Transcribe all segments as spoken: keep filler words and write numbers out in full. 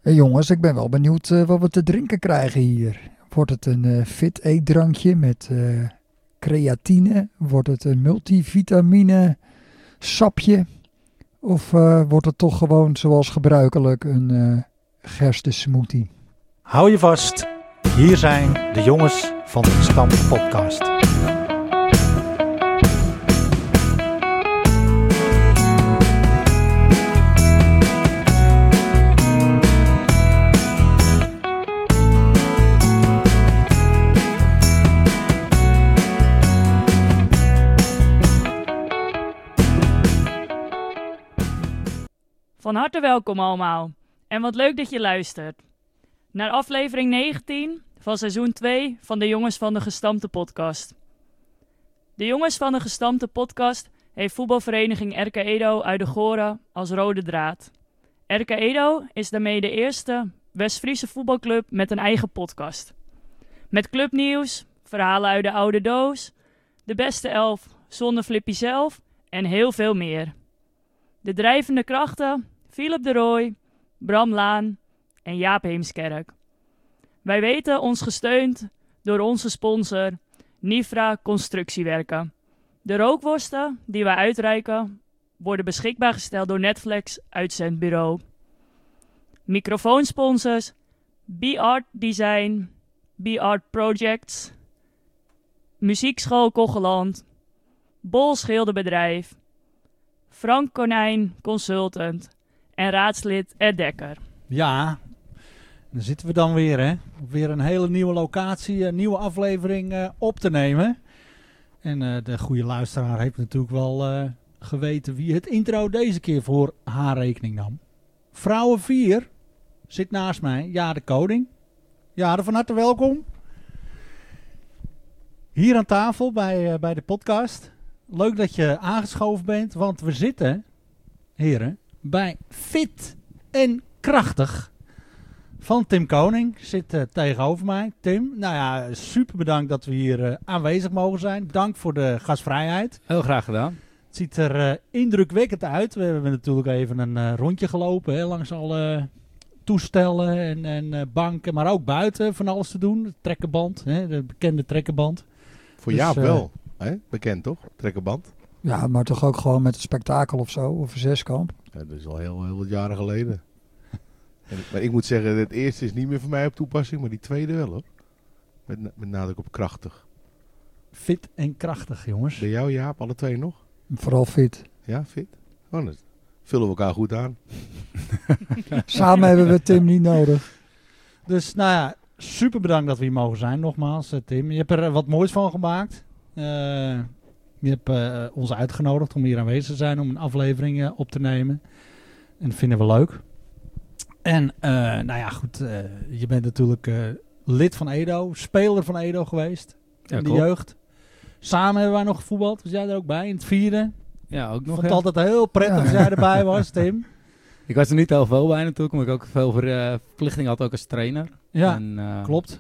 Hey jongens, ik ben wel benieuwd uh, wat we te drinken krijgen hier. Wordt het een uh, fit eetdrankje met uh, creatine? Wordt het een multivitamine sapje? Of uh, wordt het toch gewoon zoals gebruikelijk een uh, gerstensmoothie? Hou je vast, hier zijn de jongens van de Stam Podcast. Van harte welkom allemaal en wat leuk dat je luistert naar aflevering negentien van seizoen twee van de Jongens van de Gestampte Podcast. De Jongens van de Gestampte Podcast heeft voetbalvereniging R K Edo uit de Goren als rode draad. R K Edo is daarmee de eerste West-Friese voetbalclub met een eigen podcast. Met clubnieuws, verhalen uit de oude doos, de beste elf zonder Flippy zelf en heel veel meer. De drijvende krachten, Philip de Rooij, Bram Laan en Jaap Heemskerk. Wij weten ons gesteund door onze sponsor Nifra Constructiewerken. De rookworsten die wij uitreiken worden beschikbaar gesteld door Netflix Uitzendbureau. Microfoonsponsors B-Art Design, B-Art Projects, Muziekschool Kocheland, Bol Schilderbedrijf, Frank Konijn Consultant en raadslid Ed Dekker. Ja, dan zitten we dan weer, hè. Op weer een hele nieuwe locatie, een nieuwe aflevering uh, op te nemen. En uh, de goede luisteraar heeft natuurlijk wel uh, geweten wie het intro deze keer voor haar rekening nam. Vrouwen vier zit naast mij, Jade Koning. Jade, van harte welkom. Hier aan tafel bij, uh, bij de podcast. Leuk dat je aangeschoven bent, want we zitten, heren, bij Fit en Krachtig van Tim Koning. Zit uh, tegenover mij. Tim, nou ja, super bedankt dat we hier uh, aanwezig mogen zijn. Dank voor de gastvrijheid. Heel graag gedaan. Het ziet er uh, indrukwekkend uit. We hebben natuurlijk even een uh, rondje gelopen, hè, langs alle toestellen en, en uh, banken, maar ook buiten van alles te doen. De trekkenband, hè, de bekende trekkenband. Voor dus, Jaap uh, wel. Hè? Bekend toch? Trekkenband. Ja, maar toch ook gewoon met een spektakel of zo, of een zeskamp. Ja, dat is al heel, heel wat jaren geleden. en, maar ik moet zeggen, het eerste is niet meer voor mij op toepassing, maar die tweede wel hoor. Met, met nadruk op krachtig. Fit en krachtig, jongens. Bij jou Jaap, alle twee nog? Vooral fit. Ja, fit? Oh, dat vullen we elkaar goed aan. Samen hebben we Tim niet nodig. Dus nou ja, super bedankt dat we hier mogen zijn, nogmaals uh, Tim. Je hebt er uh, wat moois van gemaakt. Uh, je hebt uh, ons uitgenodigd om hier aanwezig te zijn om een aflevering uh, op te nemen. En dat vinden we leuk. En uh, nou ja, goed, uh, je bent natuurlijk uh, lid van Edo, speler van Edo geweest Ja, in de klopt. jeugd. Samen hebben wij nog gevoetbald, was jij er ook bij in het vierde? Ja, ook Ik nog. vond Ja. het altijd heel prettig Ja. als jij erbij was, Tim. Ik was er niet heel veel bij natuurlijk, omdat ik ook veel ver, uh, verplichtingen had ook als trainer. Ja, en, uh, klopt.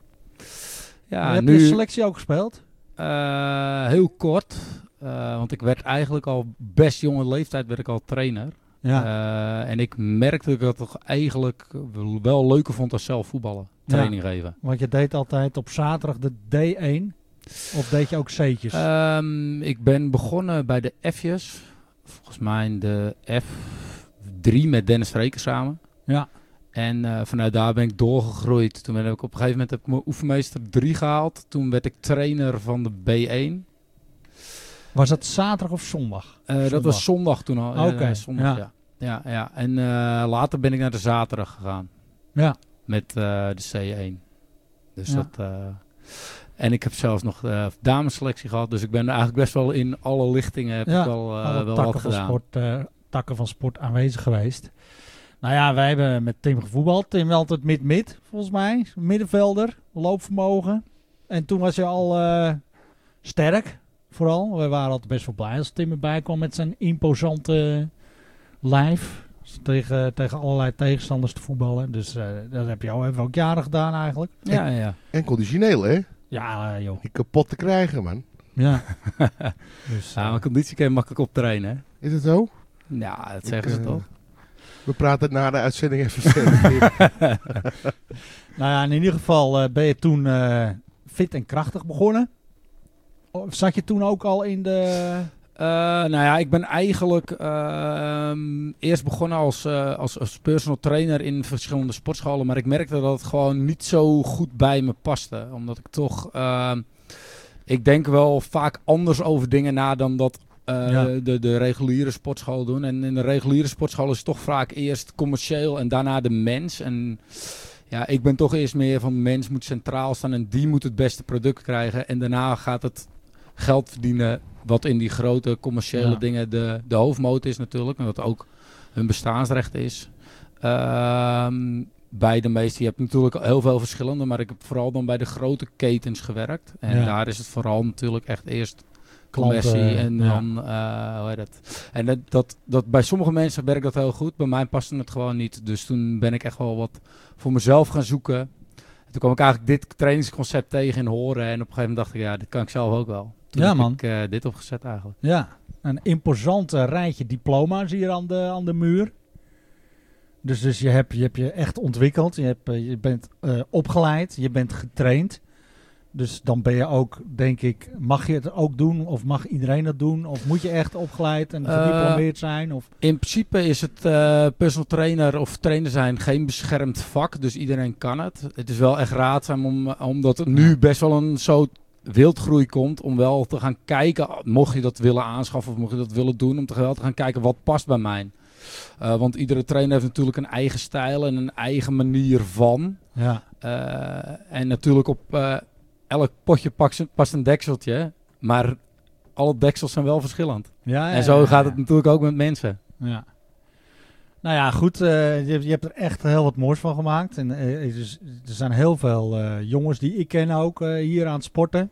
Ja, heb nu je de selectie ook gespeeld? uh, heel kort, uh, want ik werd eigenlijk al best jonge leeftijd werd ik al trainer. Ja. Uh, en ik merkte dat ik het toch eigenlijk wel leuker vond als zelf voetballen, training Ja. geven. Want je deed altijd op zaterdag de D één. Of deed je ook C'tjes? Um, ik ben begonnen bij de F'jes. Volgens mij in de F drie met Dennis Vreker samen. Ja. En uh, vanuit daar ben ik doorgegroeid. Toen ben ik op een gegeven moment heb ik mijn oefenmeester drie gehaald. Toen werd ik trainer van de B één. Was dat zaterdag of zondag? Uh, dat Zondag. was zondag toen al. Oké, Uh, zondag, ja. ja. Ja, ja. En uh, later ben ik naar de zaterdag gegaan. Ja. Met uh, de C één. Dus Ja. dat... Uh, en ik heb zelfs nog uh, damesselectie gehad. Dus ik ben eigenlijk best wel in alle lichtingen heb Ja, ik wel, uh, alle wel takken wat van gedaan. sport, uh, takken van sport aanwezig geweest. Nou ja, wij hebben met Tim gevoetbald. Tim altijd mid-mid, volgens mij. Middenvelder, loopvermogen. En toen was je al uh, sterk, vooral. We waren altijd best wel blij als Tim erbij kwam met zijn imposante lijf. Tegen, tegen allerlei tegenstanders te voetballen. Dus uh, dat heb je al, hebben we ook jaren gedaan eigenlijk. Ja, ja. En conditioneel hè? Ja, uh, joh. Die kapot te krijgen man. Ja. dus, Ja, uh, mijn conditie kan je makkelijk optrainen. Hè? Is het zo? Ja, dat Ik, zeggen ze uh, toch. We praten na de uitzending even verder. Nou ja, in ieder geval uh, ben je toen uh, fit en krachtig begonnen. Of zat je toen ook al in de... Uh, nou ja, ik ben eigenlijk uh, eerst begonnen als, uh, als, als personal trainer in verschillende sportscholen. Maar ik merkte dat het gewoon niet zo goed bij me paste. Omdat ik toch... Uh, ik denk wel vaak anders over dingen na dan dat uh, ja. de, de reguliere sportscholen doen. En in de reguliere sportschool is het toch vaak eerst commercieel en daarna de mens. En ja, ik ben toch eerst meer van de mens moet centraal staan en die moet het beste product krijgen. En daarna gaat het geld verdienen, wat in die grote commerciële ja. dingen de, de hoofdmoot is natuurlijk. En wat ook hun bestaansrecht is. Uh, bij de meeste, je hebt natuurlijk heel veel verschillende, maar ik heb vooral dan bij de grote ketens gewerkt. En ja. daar is het vooral natuurlijk echt eerst commercie en ja. dan, uh, hoe heet het. En dat, dat, dat bij sommige mensen werkt dat heel goed, bij mij paste het gewoon niet. Dus toen ben ik echt wel wat voor mezelf gaan zoeken. En toen kwam ik eigenlijk dit trainingsconcept tegen in Horen en op een gegeven moment dacht ik, ja, dit kan ik zelf ook wel. Toen ja, heb man. ik uh, dit opgezet eigenlijk. Ja, een imposant uh, rijtje diploma's hier aan de, aan de muur. Dus, dus je, hebt, je hebt je echt ontwikkeld, je, hebt, uh, je bent uh, opgeleid, je bent getraind. Dus dan ben je ook, denk ik, mag je het ook doen of mag iedereen dat doen? Of moet je echt opgeleid en gediplomeerd zijn? Of? In principe is het uh, personal trainer of trainer zijn geen beschermd vak, dus iedereen kan het. Het is wel echt raadzaam om, omdat er nu best wel een zo wildgroei komt om wel te gaan kijken, mocht je dat willen aanschaffen of mocht je dat willen doen, om te, wel te gaan kijken wat past bij mij. Uh, want iedere trainer heeft natuurlijk een eigen stijl en een eigen manier van. Ja. Uh, en natuurlijk op uh, elk potje past een dekseltje, maar alle deksels zijn wel verschillend. Ja, ja, en zo ja, gaat ja. het natuurlijk ook met mensen. Ja. Nou ja, goed. Uh, je, je hebt er echt heel wat moois van gemaakt. En, uh, er, is, er zijn heel veel uh, jongens die ik ken ook uh, hier aan het sporten.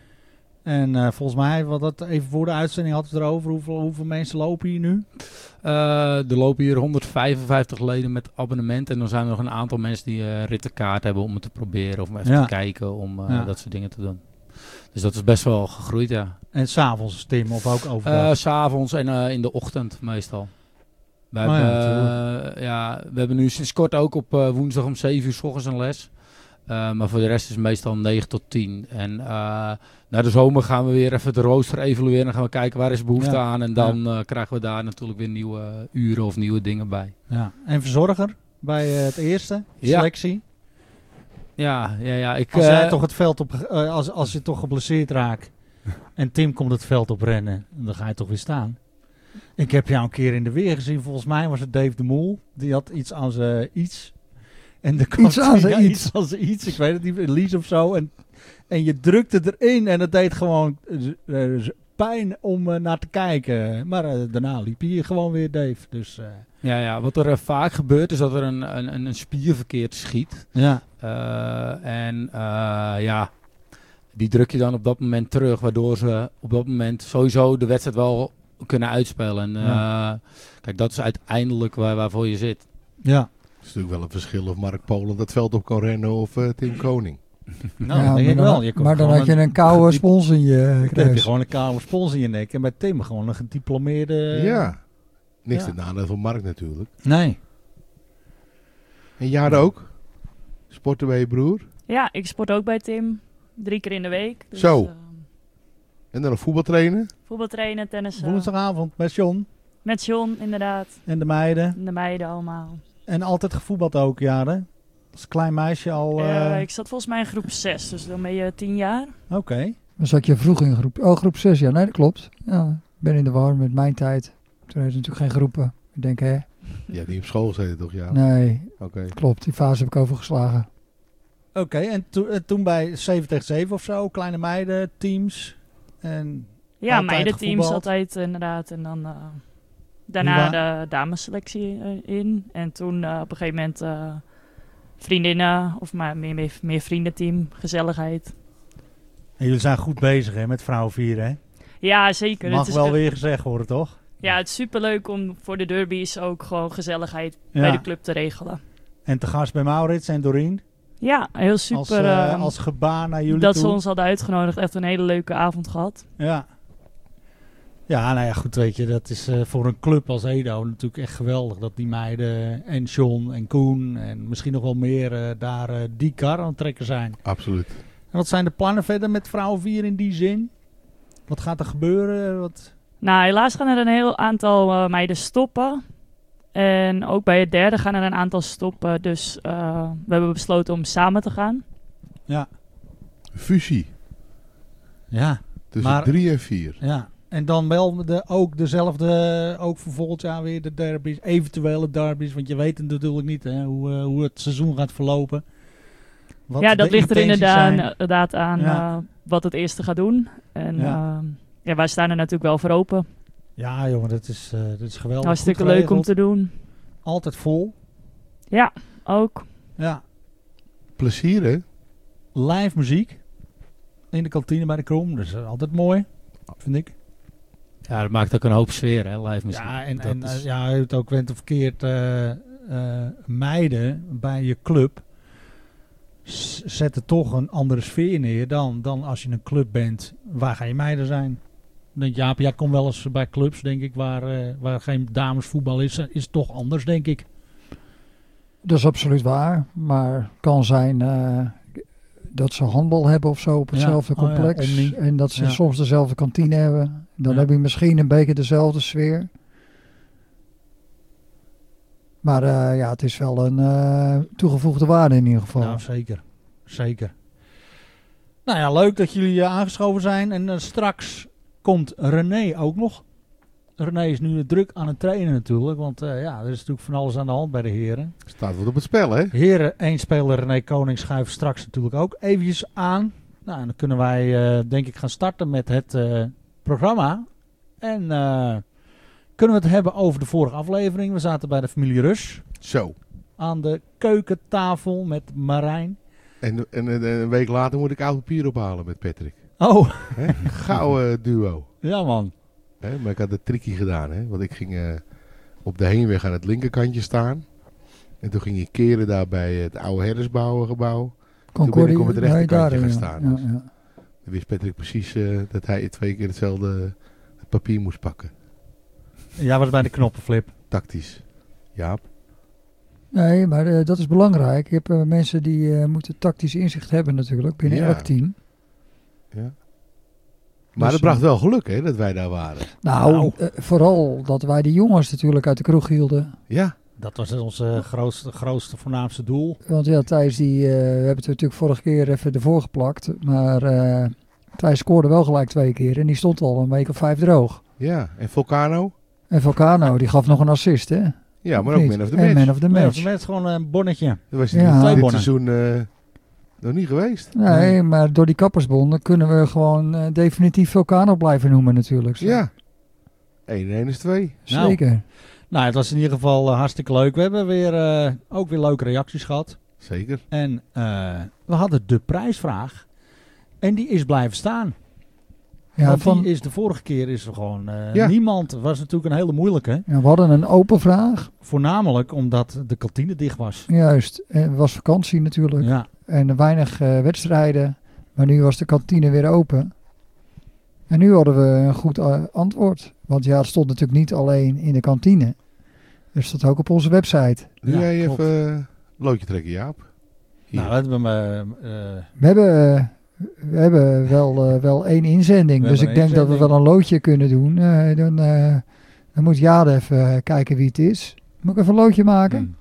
En uh, volgens mij, wat dat even voor de uitzending hadden we het erover. Hoeveel, hoeveel mensen lopen hier nu? Uh, er lopen hier honderdvijfenvijftig leden met abonnement. En dan zijn er nog een aantal mensen die uh, rittenkaart hebben om het te proberen. Of om even ja. te kijken, om uh, ja. dat soort dingen te doen. Dus dat is best wel gegroeid, ja. En s'avonds, Tim, of ook overdag? Uh, s'avonds en uh, in de ochtend meestal. We, oh, hebben, ja, uh, ja, we hebben nu sinds kort ook op uh, woensdag om zeven uur 's ochtends een les. Uh, maar voor de rest is het meestal negen tot tien. En uh, na de zomer gaan we weer even de rooster evalueren. En gaan we kijken waar is behoefte ja. aan. En dan ja. uh, krijgen we daar natuurlijk weer nieuwe uh, uren of nieuwe dingen bij. Ja. En verzorger bij uh, het eerste, selectie? Ja, ja, ja. Ik, als, uh, jij toch het veld op, uh, als, als je toch geblesseerd raakt en Tim komt het veld op rennen, dan ga je toch weer staan. Ik heb jou een keer in de weer gezien. Volgens mij was het Dave de Mol. Die had iets aan zijn iets. En de iets aan zijn ja, iets. iets aan zijn iets. Ik weet het niet. Lies of zo. En, en je drukte erin. En het deed gewoon uh, pijn om uh, naar te kijken. Maar uh, daarna liep hij gewoon weer, Dave. Dus, uh, ja, ja, wat er uh, vaak gebeurt is dat er een, een, een spier verkeerd schiet. Ja. Uh, en uh, ja, die druk je dan op dat moment terug. Waardoor ze op dat moment sowieso de wedstrijd wel kunnen uitspelen. En, uh, ja. Kijk, dat is uiteindelijk waar, waarvoor je zit. Ja. Het is natuurlijk wel een verschil of Mark Polen dat veld op kan rennen of uh, Tim Koning. Nou, ja, denk maar ik dan, wel. Je maar dan had je een koude spons in je Dan heb je kruis. gewoon een koude spons in je nek. En bij Tim gewoon een gediplomeerde... Ja. Niks ja. te nadeel van Mark natuurlijk. Nee. En Jade ook? Sporten bij je broer? Ja, ik sport ook bij Tim. Drie keer in de week. Dus, Zo. Uh, En dan een voetbaltrainen? voetbaltrainen, tennissen. Woensdagavond met John. Met John, inderdaad. En de meiden. En de meiden allemaal. En altijd gevoetbald ook, Jade. Als klein meisje al... Uh... Uh, ik zat volgens mij in groep zes, dus dan ben je tien jaar. Oké. Okay. Dan zat je vroeg in groep... Oh, groep zes, ja. Nee, dat klopt. Ja, ik ben in de war met mijn tijd. Toen had je natuurlijk geen groepen. Ik denk, hè? Je hebt niet op school gezeten, toch? Ja. Nee, Oké. klopt. Die fase heb ik overgeslagen. Oké, okay, en to, uh, toen bij zeven tegen zeven of zo, kleine meiden, teams en ja, meidenteams altijd inderdaad. En dan uh, daarna de damesselectie uh, in. En toen uh, op een gegeven moment uh, vriendinnen of maar meer, meer, meer vriendenteam, gezelligheid. En jullie zijn goed bezig hè, met vrouwen vieren hè? Ja, zeker. Mag het is wel uh, weer gezegd worden, toch? Ja, het is superleuk om voor de derbies ook gewoon gezelligheid ja. bij de club te regelen. En te gast bij Maurits en Doreen? Ja, heel super. Als, uh, um, als gebaar naar jullie dat toe. ze ons hadden uitgenodigd. Echt een hele leuke avond gehad. Ja. Ja, nou ja, goed, weet je, dat is uh, voor een club als Edo natuurlijk echt geweldig. Dat die meiden en John en Koen en misschien nog wel meer uh, daar uh, die kar aan het trekken zijn. Absoluut. En wat zijn de plannen verder met vrouwen vier in die zin? Wat gaat er gebeuren? Wat... Nou, helaas gaan er een heel aantal uh, meiden stoppen. En ook bij het derde gaan er een aantal stoppen. Dus uh, we hebben besloten om samen te gaan. Ja. Fusie. Ja. Tussen maar, drie en vier. Ja. En dan wel de, ook dezelfde, ook voor volgend jaar weer de derbies, eventuele derbies. Want je weet het natuurlijk niet hè, hoe, uh, hoe het seizoen gaat verlopen. Wat ja, dat ligt er inderdaad, inderdaad aan ja. uh, wat het eerste gaat doen. En ja. Uh, ja, wij staan er natuurlijk wel voor open. Ja jongen, dat is, uh, dat is geweldig. Hartstikke leuk om te doen. Altijd vol. Ja, ook. Ja. Plezier hè? Live muziek. In de kantine bij de Krom. Dat is altijd mooi. Vind ik. Ja, dat maakt ook een hoop sfeer, hè, live muziek. Ja, en, dat en is... uh, ja, je hebt ook went of verkeerd uh, uh, meiden bij je club s- zetten toch een andere sfeer neer dan, dan als je een club bent. Waar ga je meiden zijn? Denk je, Jaap, jij komt wel eens bij clubs, denk ik, waar, uh, waar geen damesvoetbal is. Is het toch anders, denk ik. Dat is absoluut waar, maar kan zijn uh, dat ze handbal hebben of zo op hetzelfde ja. complex. Oh ja, en dat ze ja. soms dezelfde kantine hebben. Dan Ja. heb je misschien een beetje dezelfde sfeer. Maar uh, ja, het is wel een uh, toegevoegde waarde in ieder geval. Nou, zeker. Zeker. Nou ja, leuk dat jullie uh, aangeschoven zijn. En uh, straks komt René ook nog. René is nu druk aan het trainen natuurlijk. Want uh, ja, er is natuurlijk van alles aan de hand bij de heren. Staat wat op het spel hè? Heren, één speler René Koning schuift straks natuurlijk ook eventjes aan. Nou, en dan kunnen wij uh, denk ik gaan starten met het uh, programma. En uh, kunnen we het hebben over de vorige aflevering. We zaten bij de familie Rus. Zo. Aan de keukentafel met Marijn. En, en, en een week later moet ik oud papier ophalen met Patrick. Oh. Hè? Gouden duo. Ja man. Hè? Maar ik had het tricky gedaan. Hè? Want ik ging uh, op de heenweg aan het linkerkantje staan. En toen ging ik keren daar bij het oude herdersbouwengebouw. Toen ben ik op het rechterkantje gaan staan. Ja, Dus. ja. Dan wist Patrick precies uh, dat hij twee keer hetzelfde papier moest pakken. Ja, was bij de knoppenflip. Tactisch. Jaap. Nee, maar uh, dat is belangrijk. Je hebt uh, mensen die uh, moeten tactisch inzicht hebben natuurlijk binnen Ja. elk team. Ja. Maar Dus, het bracht uh, wel geluk hè, dat wij daar waren. Nou, Nou. Uh, vooral dat wij die jongens natuurlijk uit de kroeg hielden. Ja. Dat was ons uh, grootste, grootste, voornaamste doel. Want ja, Thijs, die, uh, we hebben het natuurlijk vorige keer even ervoor geplakt. Maar uh, Thijs scoorde wel gelijk twee keer en die stond al een week of vijf droog. Ja. En Volcano? En Vulcano, die gaf nog een assist, hè? Ja, maar Of ook niet? man of the En match. man of the Nee, match. het is gewoon een bonnetje. Dat was Ja. dit, Twee dit bonnen. seizoen uh, nog niet geweest. Nee, Nee. maar door die kappersbonden kunnen we gewoon uh, definitief Vulcano blijven noemen natuurlijk. Zo. Ja. één en één is twee. Zeker. Nou, het was in ieder geval uh, hartstikke leuk. We hebben weer, uh, ook weer leuke reacties gehad. Zeker. En uh, we hadden de prijsvraag. En die is blijven staan. Ja, Want van, die is de vorige keer is er gewoon uh, Ja. niemand. Het was natuurlijk een hele moeilijke. ja, we hadden een open vraag. Voornamelijk omdat de kantine dicht was. Juist. En het was vakantie natuurlijk. Ja. En weinig uh, wedstrijden. Maar nu was de kantine weer open. En nu hadden we een goed uh, antwoord. Want ja, het stond natuurlijk niet alleen in de kantine. Het stond ook op onze website. Doe Ja, jij klopt. even uh, loodje trekken, Jaap? Hier. Nou, dat hebben we. Uh, We hebben, uh, we hebben wel, uh, wel één inzending. We dus ik hebben denk een dat we wel een loodje kunnen doen. Uh, dan, uh, dan moet Jade even uh, kijken wie het is. Moet ik even een loodje maken? hmm.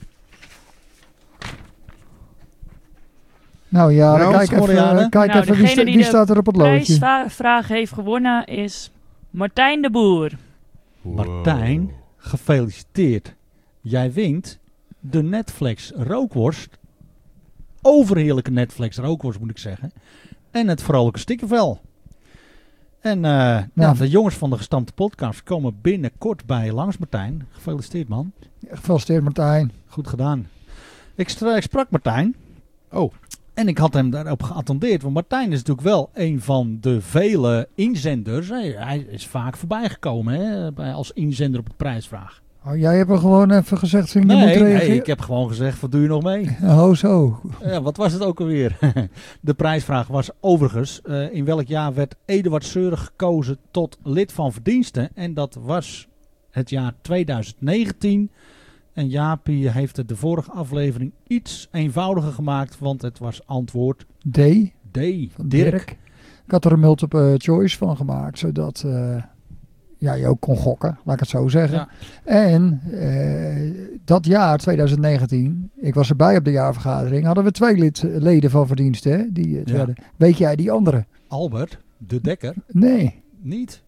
Nou ja, Nou, kijk scoren, even, Jade. uh, kijk Nou, even wie, degene sta- die wie de staat er op het loodje. Prijsvraag heeft gewonnen is Martijn de Boer. Wow. Martijn, gefeliciteerd. Jij wint de Netflix rookworst. Overheerlijke Netflix rookworst moet ik zeggen. En het vrolijke stikkervel. En uh, ja. Ja, de jongens van de gestampte podcast komen binnenkort bij je langs, Martijn. Gefeliciteerd, man. Gefeliciteerd Martijn. Goed gedaan. Ik, stra- ik sprak Martijn. Oh. En ik had hem daarop geattendeerd. Want Martijn is natuurlijk wel een van de vele inzenders. Hij, hij is vaak voorbij gekomen hè, bij, als inzender op de prijsvraag. Oh, jij hebt er gewoon even gezegd, vind je Nee, moet reageren? nee, ik heb gewoon gezegd, wat doe je nog mee? Oh, zo. Ja, wat was het ook alweer? De prijsvraag was overigens, uh, in welk jaar werd Eduard Seuren gekozen tot lid van verdiensten? En dat was het jaar twintig negentien. En Jaapie heeft het de vorige aflevering iets eenvoudiger gemaakt, want het was antwoord D. D. Van Dirk. Dirk. Ik had er een multiple choice van gemaakt, zodat uh, ja, je ook kon gokken, laat ik het zo zeggen. Ja. En uh, dat jaar, twintig negentien, ik was erbij op de jaarvergadering, hadden we twee lid, leden van verdiensten. Hè, die het Ja. werden. Weet jij die andere? Albert de Dekker. Nee. Niet.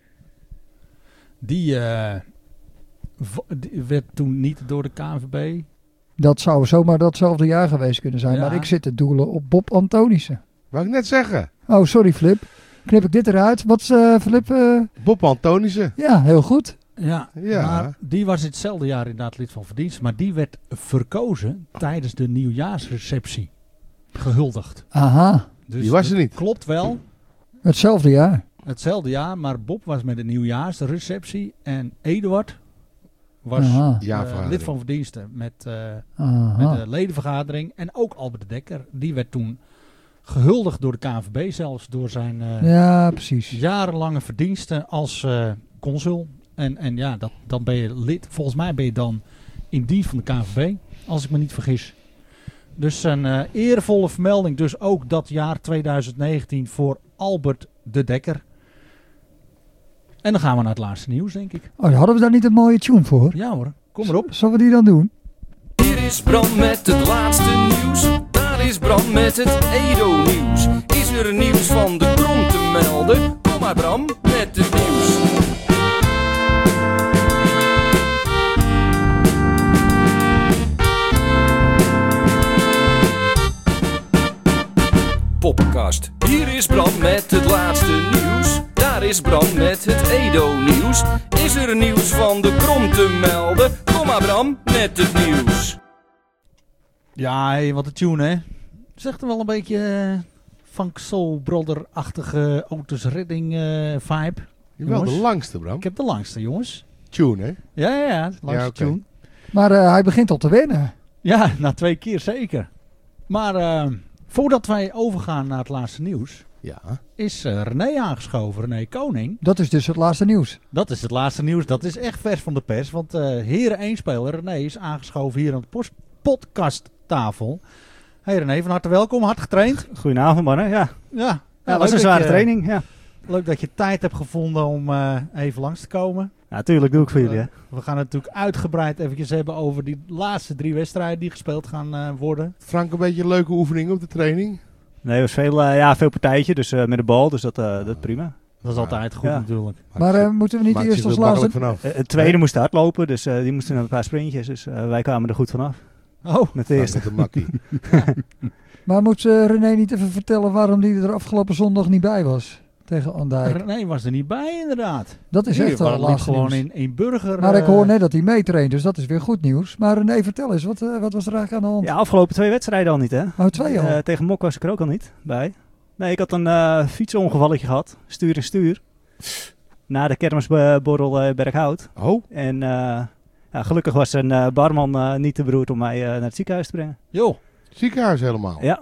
Die, uh, v- die werd toen niet door de K N V B. Dat zou zomaar datzelfde jaar geweest kunnen zijn. Ja. Maar ik zit te doelen op Bob Antonissen. Wou ik net zeggen. Oh, sorry Flip. Knip ik dit eruit? Wat is uh, Flip? Uh... Bob Antonissen. Ja, heel goed. Ja, Ja. maar die was hetzelfde jaar inderdaad lid van verdienst. Maar die werd verkozen tijdens de nieuwjaarsreceptie. Gehuldigd. Aha, Dus Die was er dat niet. Klopt wel. hetzelfde jaar. Hetzelfde jaar, maar Bob was met de nieuwjaarsreceptie. En Eduard was Aha. uh, Jaarvergadering. lid van verdiensten met, uh, Aha. met de ledenvergadering. En ook Albert de Dekker. Die werd toen gehuldigd door de K N V B zelfs. Door zijn uh, Ja, precies. jarenlange verdiensten als uh, consul. En, en ja, dat, dan ben je lid. Volgens mij ben je dan in dienst van de K N V B. Als ik me niet vergis. Dus een uh, eervolle vermelding. Dus ook dat jaar twintig negentien voor Albert de Dekker. En dan gaan we naar het laatste nieuws, denk ik. Oh, hadden we daar niet een mooie tune voor? Ja hoor, kom erop. Zullen we die dan doen? Hier is Bram met het laatste nieuws. Daar is Bram met het Edo-nieuws. Is er nieuws van de Krom te melden? Kom maar Bram met het nieuws. Poppenkast. Hier is Bram met het laatste nieuws. Daar is Bram met het Edo-nieuws. Is er nieuws van de Krom te melden? Kom maar Bram met het nieuws. Ja, hey, wat een tune hè. Zegt er wel een beetje uh, Funk Soul Brother-achtige Otis Redding uh, vibe. Je wel de Jongens. langste, Bram. Ik heb de langste jongens. Tune, hè? Ja, ja, ja. Langste Ja, oké. tune. Maar uh, hij begint al te winnen. Ja, na twee keer zeker. Maar uh, voordat wij overgaan naar het laatste nieuws, Ja. is uh, René aangeschoven, René Koning. Dat is dus het laatste nieuws. Dat is het laatste nieuws, dat is echt vers van de pers. Want uh, Heren één speler, René, is aangeschoven hier aan de post- podcasttafel. Hey René, van harte welkom, hard getraind. Goedenavond mannen, ja. Ja, Ja, ja dat was een dat zware je- training, ja. Leuk dat je tijd hebt gevonden om uh, even langs te komen. Ja, tuurlijk doe ik voor jullie, hè. We gaan het natuurlijk uitgebreid eventjes hebben over die laatste drie wedstrijden die gespeeld gaan uh, worden. Frank, een beetje een leuke oefening op de training. Nee, het was veel, uh, ja, veel partijtje, dus uh, met de bal, dus dat, uh, dat prima. Dat is Ja. altijd goed Ja. natuurlijk. Maar uh, moeten we niet Maakt eerst zich als er laatste... makkelijk vanaf. Uh, het tweede moest hardlopen, dus uh, die moesten een paar sprintjes, dus uh, wij kwamen er goed vanaf. Oh, Met de Frank eerste. met een makkie. Maar moet uh, René niet even vertellen waarom hij er afgelopen zondag niet bij was? Tegen Andijk. René was er niet bij inderdaad. Dat is Die echt wel liep laatste gewoon nieuws. in, in Burger. Maar ik uh, hoor net dat hij meetraint, dus dat is weer goed nieuws. Maar René, vertel eens, wat, uh, wat was er eigenlijk aan de hand? Ja, afgelopen twee wedstrijden al niet, hè. Oh, twee al. Uh, tegen Mok was ik er ook al niet bij. Nee, ik had een uh, fietsongevalletje gehad, stuur en stuur. Na de kermisborrel uh, Berghout. Oh, En uh, ja, gelukkig was een uh, barman uh, niet te beroerd om mij uh, naar het ziekenhuis te brengen. Joh. ziekenhuis helemaal. Ja,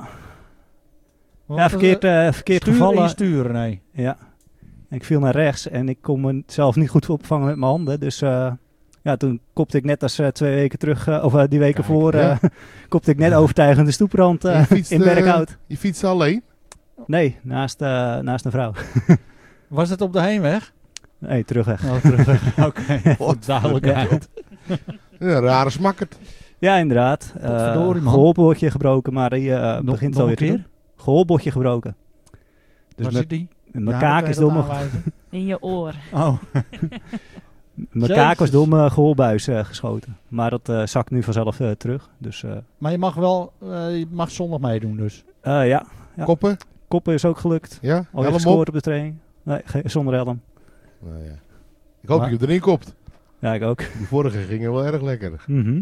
wat ja was verkeerd, het? uh, verkeerd Stuur gevallen. en stuur, René. Ja. Ik viel naar rechts en ik kon mezelf niet goed opvangen met mijn handen. Dus uh, ja, toen kopte ik net als uh, twee weken terug, uh, of uh, die weken Kijk, voor, uh, ja. kopte ik net overtuigend de stoeprand uh, En je fietst, in uh, Berkhout. Je fietst alleen? Nee, naast, uh, naast een vrouw. Was het op de heenweg? Nee, terugweg. Oh, terug. Oké, voor duidelijkheid. Een rare smakkert. Ja, inderdaad. Uh, Potverdorie, man. geholbordje gebroken, maar die uh, Nog, begint nog wel een weer te keer? doen. Geholbordje gebroken. Dus Waar mijn zit die? mijn Ja, kaak kan is je dat door mijn aanwijzen? In je oor. Oh, mijn Jezus. kaak was door mijn geholbuis uh, geschoten. Maar dat uh, zakt nu vanzelf uh, terug. Dus uh, maar je mag wel, uh, je mag zondag meedoen dus. uh, ja, Ja. Koppen? koppen is ook gelukt. Ja? Al Helm gescoord op? op de training. Nee, ge- zonder helm. Nou, ja. Ik hoop Maar- dat je erin kopt. Ja, ik ook. Die vorige gingen wel erg lekker. Mhm.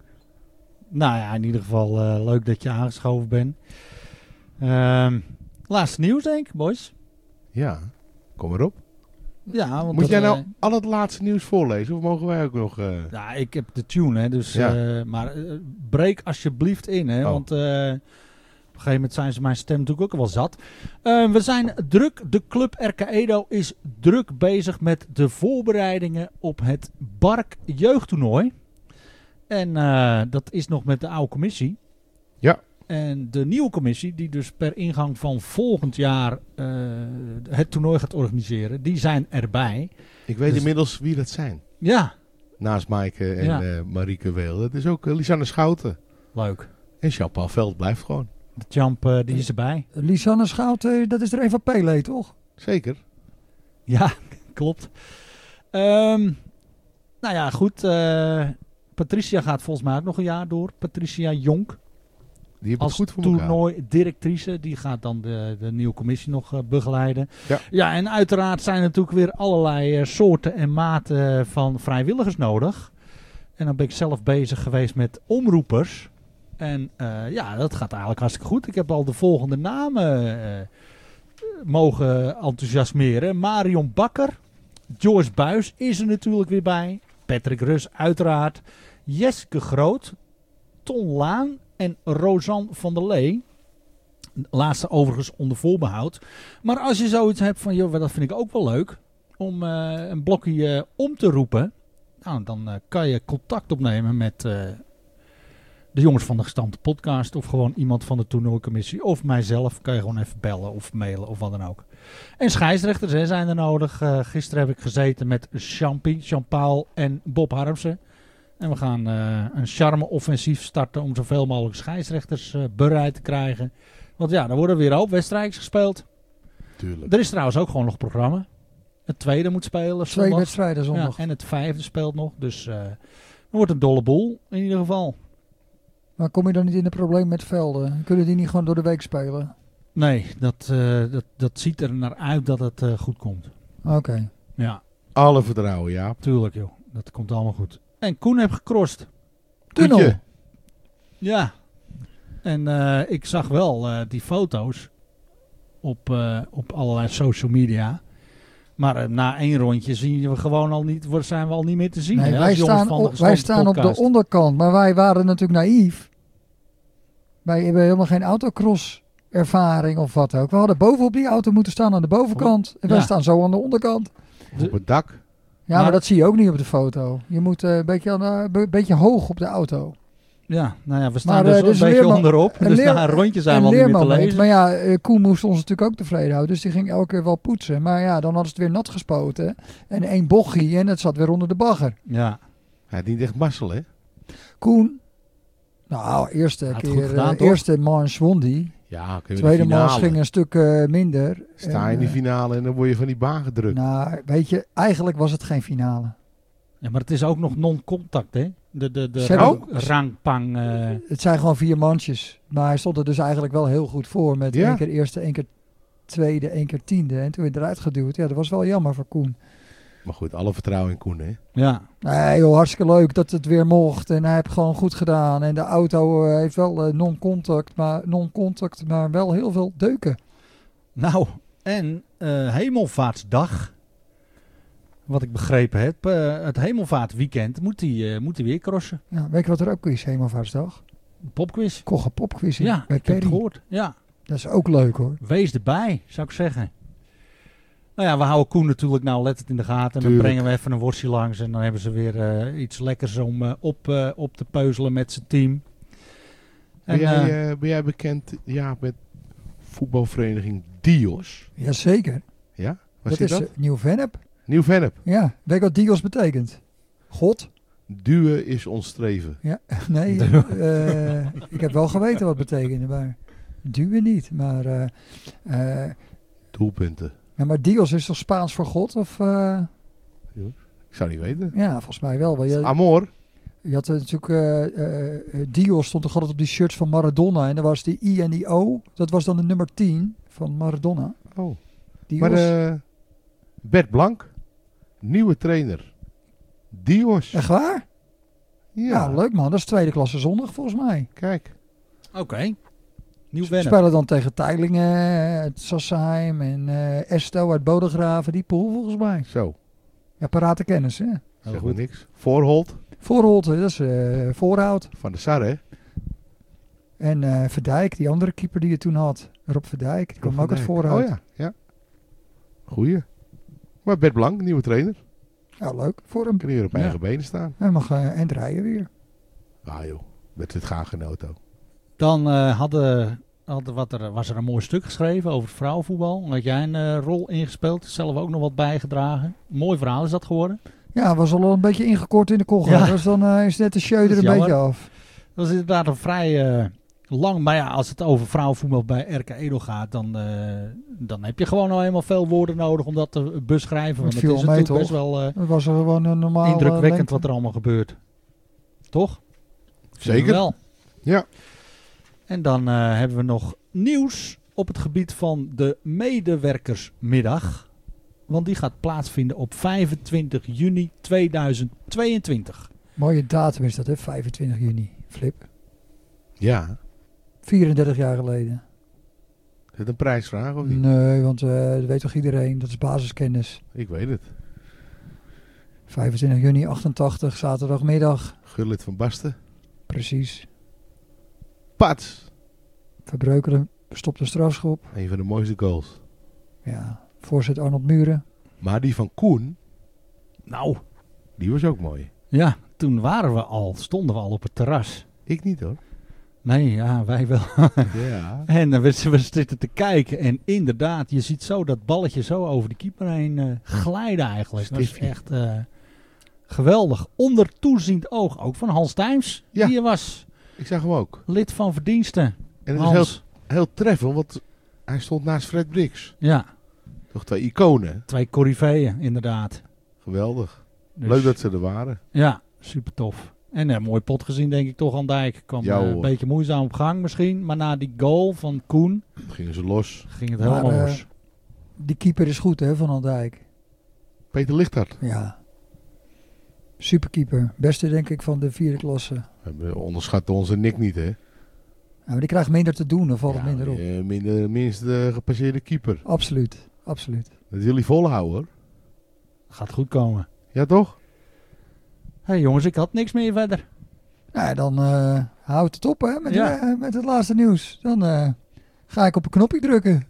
Nou ja, in ieder geval uh, leuk dat je aangeschoven bent. Um, laatste nieuws denk ik, boys. Ja, kom erop. Ja, want Moet dat, jij nou uh, al het laatste nieuws voorlezen? Of mogen wij ook nog... Uh... Ja, ik heb de tune, hè. Dus, Ja. uh, maar uh, breek alsjeblieft in, hè. Oh. Want uh, op een gegeven moment zijn ze mijn stem natuurlijk ook wel zat. Uh, we zijn druk. De club R K Edo is druk bezig met de voorbereidingen op het Bark jeugdtoernooi. En uh, dat is nog met de oude commissie. Ja. En de nieuwe commissie, die dus per ingang van volgend jaar uh, het toernooi gaat organiseren, die zijn erbij. Ik weet Dus- inmiddels wie dat zijn. Ja, Naast Maaike en Ja. uh, Marieke Weel. Dat is ook uh, Lisanne Schouten. leuk. En Jean-Paul Veld blijft gewoon. De Champ, uh, die is erbij. Lisanne Schouten, dat is er een van Pele, toch? Zeker. Ja, klopt. Um, nou ja, goed. Uh, Patricia gaat volgens mij ook nog een jaar door. Patricia Jonk. Die hebben Als het goed voor elkaar. toernooidirectrice. Die gaat dan de, de nieuwe commissie nog uh, begeleiden. Ja. ja, en uiteraard zijn er natuurlijk weer allerlei uh, soorten en maten van vrijwilligers nodig. En dan ben ik zelf bezig geweest met omroepers. En uh, ja, dat gaat eigenlijk hartstikke goed. Ik heb al de volgende namen uh, mogen enthousiasmeren. Marion Bakker. Joyce Buis is er natuurlijk weer bij. Patrick Rus uiteraard. Jeske Groot. Ton Laan. En Rosanne van der Lee. Laatste overigens onder voorbehoud. Maar als je zoiets hebt van, joh, dat vind ik ook wel leuk. Om uh, een blokje uh, om te roepen. Nou, dan uh, kan je contact opnemen met uh, de jongens van de gestampte podcast. Of gewoon iemand van de toernooicommissie. Of mijzelf. Kan je gewoon even bellen of mailen of wat dan ook. En scheidsrechters hè, zijn er nodig. Uh, gisteren heb ik gezeten met Champy, Jean-Paul en Bob Harmsen. En we gaan uh, een charme-offensief starten om zoveel mogelijk scheidsrechters uh, bereid te krijgen. Want ja, er worden weer een hoop wedstrijdjes gespeeld. Tuurlijk. Er is trouwens ook gewoon nog programma. Het tweede moet spelen Twee zondag. wedstrijden zondag. Ja, en het vijfde speelt nog. Dus uh, het wordt een dolle boel in ieder geval. Maar kom je dan niet in de probleem met velden? Kunnen die niet gewoon door de week spelen? Nee, dat, uh, dat, dat ziet er naar uit dat het uh, goed komt. Oké. Okay. Ja, Alle vertrouwen, Jaap. tuurlijk joh. Dat komt allemaal goed. En Koen heeft gecrossed. Tunnel. Koetje. Ja. En uh, ik zag wel uh, die foto's op, uh, op allerlei social media. Maar uh, na één rondje zien we gewoon al niet, zijn we al niet meer te zien. Nee, hè, wij, als jongens staan van de op, wij staan op de podcast. onderkant, maar wij waren natuurlijk naïef. Wij hebben helemaal geen autocross ervaring of wat ook. We hadden bovenop die auto moeten staan aan de bovenkant. En wij Ja. staan zo aan de onderkant. De- Op het dak. Ja, maar, Maar- dat zie je ook niet op de foto. Je moet uh, een beetje, aan, uh, be- beetje hoog op de auto. Ja, nou ja, we staan Maar, dus uh, een dus beetje leerma- onderop. een Dus leer- na een rondje zijn we Een al niet meer te leermoment. lezen. Maar ja, uh, Koen moest ons natuurlijk ook tevreden houden. Dus die ging elke keer wel poetsen. Maar ja, dan hadden ze het weer nat gespoten. En één bochie en het zat weer onder de bagger. Ja, Hij dient echt mazzel, hè? Koen, nou, eerste Had het goed keer, gedaan, uh, toch? eerste manche won die. Ja, kun je Tweede de finale. mans ging een stuk uh, minder. Sta je En, in die uh, finale en dan word je van die baan gedrukt. Nou, weet je, eigenlijk was het geen finale. ja, maar het is ook nog non-contact, hè? De, de, de Ze hebben- rang, rangpang. Uh, Het zijn gewoon vier mansjes. Maar hij stond er dus eigenlijk wel heel goed voor. Met Ja. één keer eerste, één keer tweede, één keer tiende. En toen weer eruit geduwd. Ja, dat was wel jammer voor Koen. Maar goed, alle vertrouwen in Koen, hè? ja, Nee joh, hartstikke leuk dat het weer mocht. En hij heeft gewoon goed gedaan. En de auto uh, heeft wel uh, non-contact, maar, non-contact, maar wel heel veel deuken. nou, en uh, Hemelvaartsdag. Wat ik begrepen heb, uh, het Hemelvaartweekend moet hij uh, moet hij weer crossen. Ja, weet je wat er ook is, Hemelvaartsdag? Popquiz. Kogge popquiz in- Ja, bij ik heb het Perry. gehoord. Ja, Dat is ook leuk hoor. wees erbij, zou ik zeggen. Nou ja, we houden Koen natuurlijk nou letterlijk in de gaten. En dan Tuurlijk. brengen we even een worstje langs. En dan hebben ze weer uh, iets lekkers om uh, op, uh, op te peuzelen met zijn team. Ben, En, jij, uh, eh, ben jij bekend ja, met voetbalvereniging Dios? Jazeker. Ja? Wat Dat is is dat? uh, Nieuw-Vennep. Nieuw-Vennep. Ja, weet je wat Dios betekent? God? Duwen is ons streven. Nee, uh, ik heb wel geweten wat het betekende, maar duwen niet. Maar, uh, uh, Doelpunten. ja, maar Dios is toch Spaans voor God? Of, uh, Ik zou niet weten. ja, volgens mij wel. Want je, Amor. je had uh, natuurlijk, uh, uh, uh, Dios stond toch altijd op die shirts van Maradona. En dan was die I en die O, dat was dan de nummer tien van Maradona. Oh. Dios. Maar uh, Bert Blank, nieuwe trainer. Dios. Echt waar? Ja, Ja, leuk man. Dat is tweede klasse zondag volgens mij. kijk. Oké. Nieuw Ze wennen. spelen dan tegen Teylingen, het Sassheim en uh, Esto uit Bodegraven. Die pool volgens mij. Zo, Ja, parate kennis, hè. Heel zeg maar goed. niks. Voorholt Voorholte, dat is uh, Voorhout. van de Sar, hè? En uh, Verdijk, die andere keeper die je toen had. Rob Verdijk, die kwam ook uit Voorhout. Oh ja, ja. Goeie. Maar Bert Blank, nieuwe trainer. Ja, leuk voor hem. Kan hier op Ja. eigen benen staan. Hij mag uh, eind rijden weer. Ah joh, met het graag in auto. Dan uh, hadden, hadden wat er, was er een mooi stuk geschreven over het vrouwenvoetbal. Dan had jij een uh, rol ingespeeld. Zelf ook nog wat bijgedragen. Mooi verhaal is dat geworden. Ja, was al een beetje ingekort in de kogel. Ja. Dus dan uh, is net de show er Dat een is beetje jammer. af. Dat is inderdaad een vrij uh, lang. Maar ja, als het over vrouwenvoetbal bij R K Edo gaat, dan, uh, dan heb je gewoon al helemaal veel woorden nodig om dat te beschrijven. Want Het het viel is mee, natuurlijk toch? best wel uh, Dat was er gewoon een normaal indrukwekkend wat er allemaal gebeurt. Toch? Zeker. Wel. Ja. En dan uh, hebben we nog nieuws op het gebied van de medewerkersmiddag. Want die gaat plaatsvinden op vijfentwintig juni tweeduizend tweeëntwintig. Mooie datum is dat, hè? vijfentwintig juni. Flip. Ja. vierendertig jaar geleden. Is het een prijsvraag of niet? Nee, want uh, dat weet toch iedereen. Dat is basiskennis. Ik weet het. vijfentwintig juni achtentachtig, zaterdagmiddag. Gullit van Basten. Precies. Pats. Verbreukelen stopt de strafschop. Een van de mooiste goals. Ja, voorzet Arnold Muren. Maar die van Koen, Nou, die was ook mooi. ja, toen waren we al, stonden we al op het terras. Ik niet hoor. Nee, ja, wij wel. Ja. En uh, we, we zitten te kijken en inderdaad, je ziet zo dat balletje zo over de keeper heen uh, glijden eigenlijk. Dat is Stiefje. echt uh, geweldig. Onder toeziend oog, ook van Hans Tijms. Ja. Die er was Ik zag hem ook. lid van verdiensten. En het is Hans. heel, heel treffend, want hij stond naast Fred Brix. Ja, Toch twee iconen. twee coryfeeën inderdaad. Geweldig. Dus, Leuk dat ze er waren. Ja, super tof. En een mooi pot gezien denk ik toch aan Dijk. Kwam Ja, uh, een hoor. beetje moeizaam op gang misschien. Maar na die goal van Koen Dan gingen ze los. ging het Maar, helemaal uh, los. Die keeper is goed, hè, van Andijk. Peter Lichthart. Ja. Superkeeper. Beste, denk ik, van de vierde klasse. We onderschatten onze Nick niet, hè? Ja, maar die krijgt minder te doen, dan valt het Ja, minder op. eh, minder, minst uh, gepasseerde keeper. Absoluut, absoluut. Dat wil hij volhouden, hoor. Gaat goed komen. Ja, toch? Hé hey, jongens, ik had niks meer verder. Nou, dan uh, houdt het op, hè, met, Ja. uh, met het laatste nieuws. Dan uh, ga ik op een knopje drukken.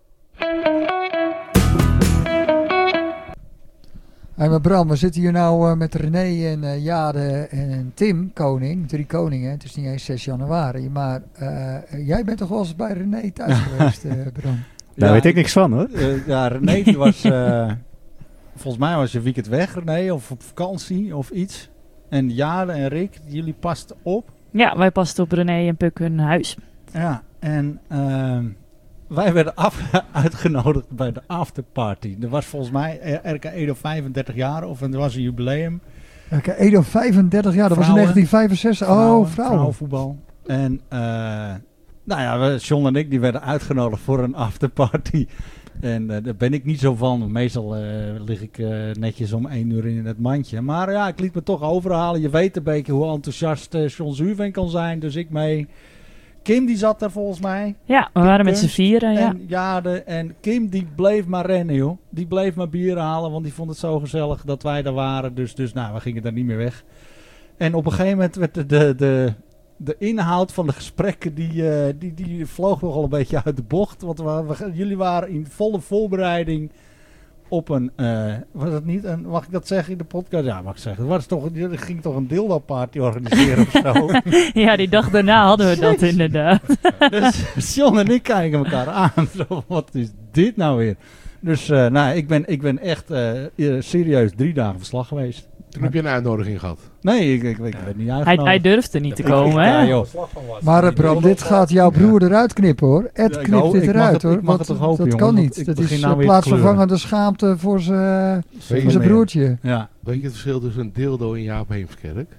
Hey, maar Bram, we zitten hier nou uh, met René en uh, Jade en Tim Koning. Drie koningen. Het is niet eens zes januari. Maar uh, jij bent toch wel eens bij René thuis geweest, uh, Bram? Daar weet ik niks van, hoor. Uh, ja, René die was... Uh, volgens mij was je weekend weg, René. Of op vakantie of iets. En Jade en Rick, jullie pasten op. Ja, wij pasten op René en Puk hun huis. Ja, en uh, wij werden af, uitgenodigd bij de afterparty. Er was volgens mij R K Edo vijfendertig jaar of er was een jubileum. R K Edo vijfendertig jaar, dat was in Vrouwen. negentien vijfenzestig. Oh, Vrouwen, vrouwen. Vrouwenvoetbal. En uh, nou ja, we, John en ik die werden uitgenodigd voor een afterparty. En uh, daar ben ik niet zo van. Meestal uh, lig ik uh, netjes om één uur in het mandje. Maar ja, ik liet me toch overhalen. Je weet een beetje hoe enthousiast uh, John Zuurveen kan zijn. Dus ik mee. Kim die zat daar volgens mij. Ja, we waren met z'n Kunst vieren, ja. En Jade en Kim die bleef maar rennen, joh. Die bleef maar bier halen, want die vond het zo gezellig dat wij daar waren. Dus, dus nou, we gingen daar niet meer weg. En op een gegeven moment werd de, de, de, de inhoud van de gesprekken, die, uh, die, die vloog nogal een beetje uit de bocht. Want we, we, jullie waren in volle voorbereiding op een, uh, was het niet een, mag ik dat zeggen in de podcast? Ja, mag ik zeggen. Het was toch, jullie gingen toch een dildo party organiseren of zo? Ja, die dag daarna hadden we dat inderdaad. Dus John en ik kijken elkaar aan. Zo, wat is dit nou weer? Dus uh, nou, ik ben, ik ben echt uh, serieus drie dagen verslag geweest. Toen heb je een uitnodiging gehad. Nee, ik, ik, ik ben niet Hij, uitgenodigd. hij durfde niet te Ik- komen, ja, hè? joh. Maar uh, Bram, dit gaat jouw broer eruit knippen, hoor. Ed Ja, ik knipt hoop- dit ik mag eruit, het- hoor. ik mag Want het toch hopen, dat jongen, kan want niet. ik Dat begin is nou uh, weer te plaatsvervangende schaamte voor zijn Weet voor je, zijn broertje. Ja. weet je het verschil tussen een dildo en Jaap Heemskerk?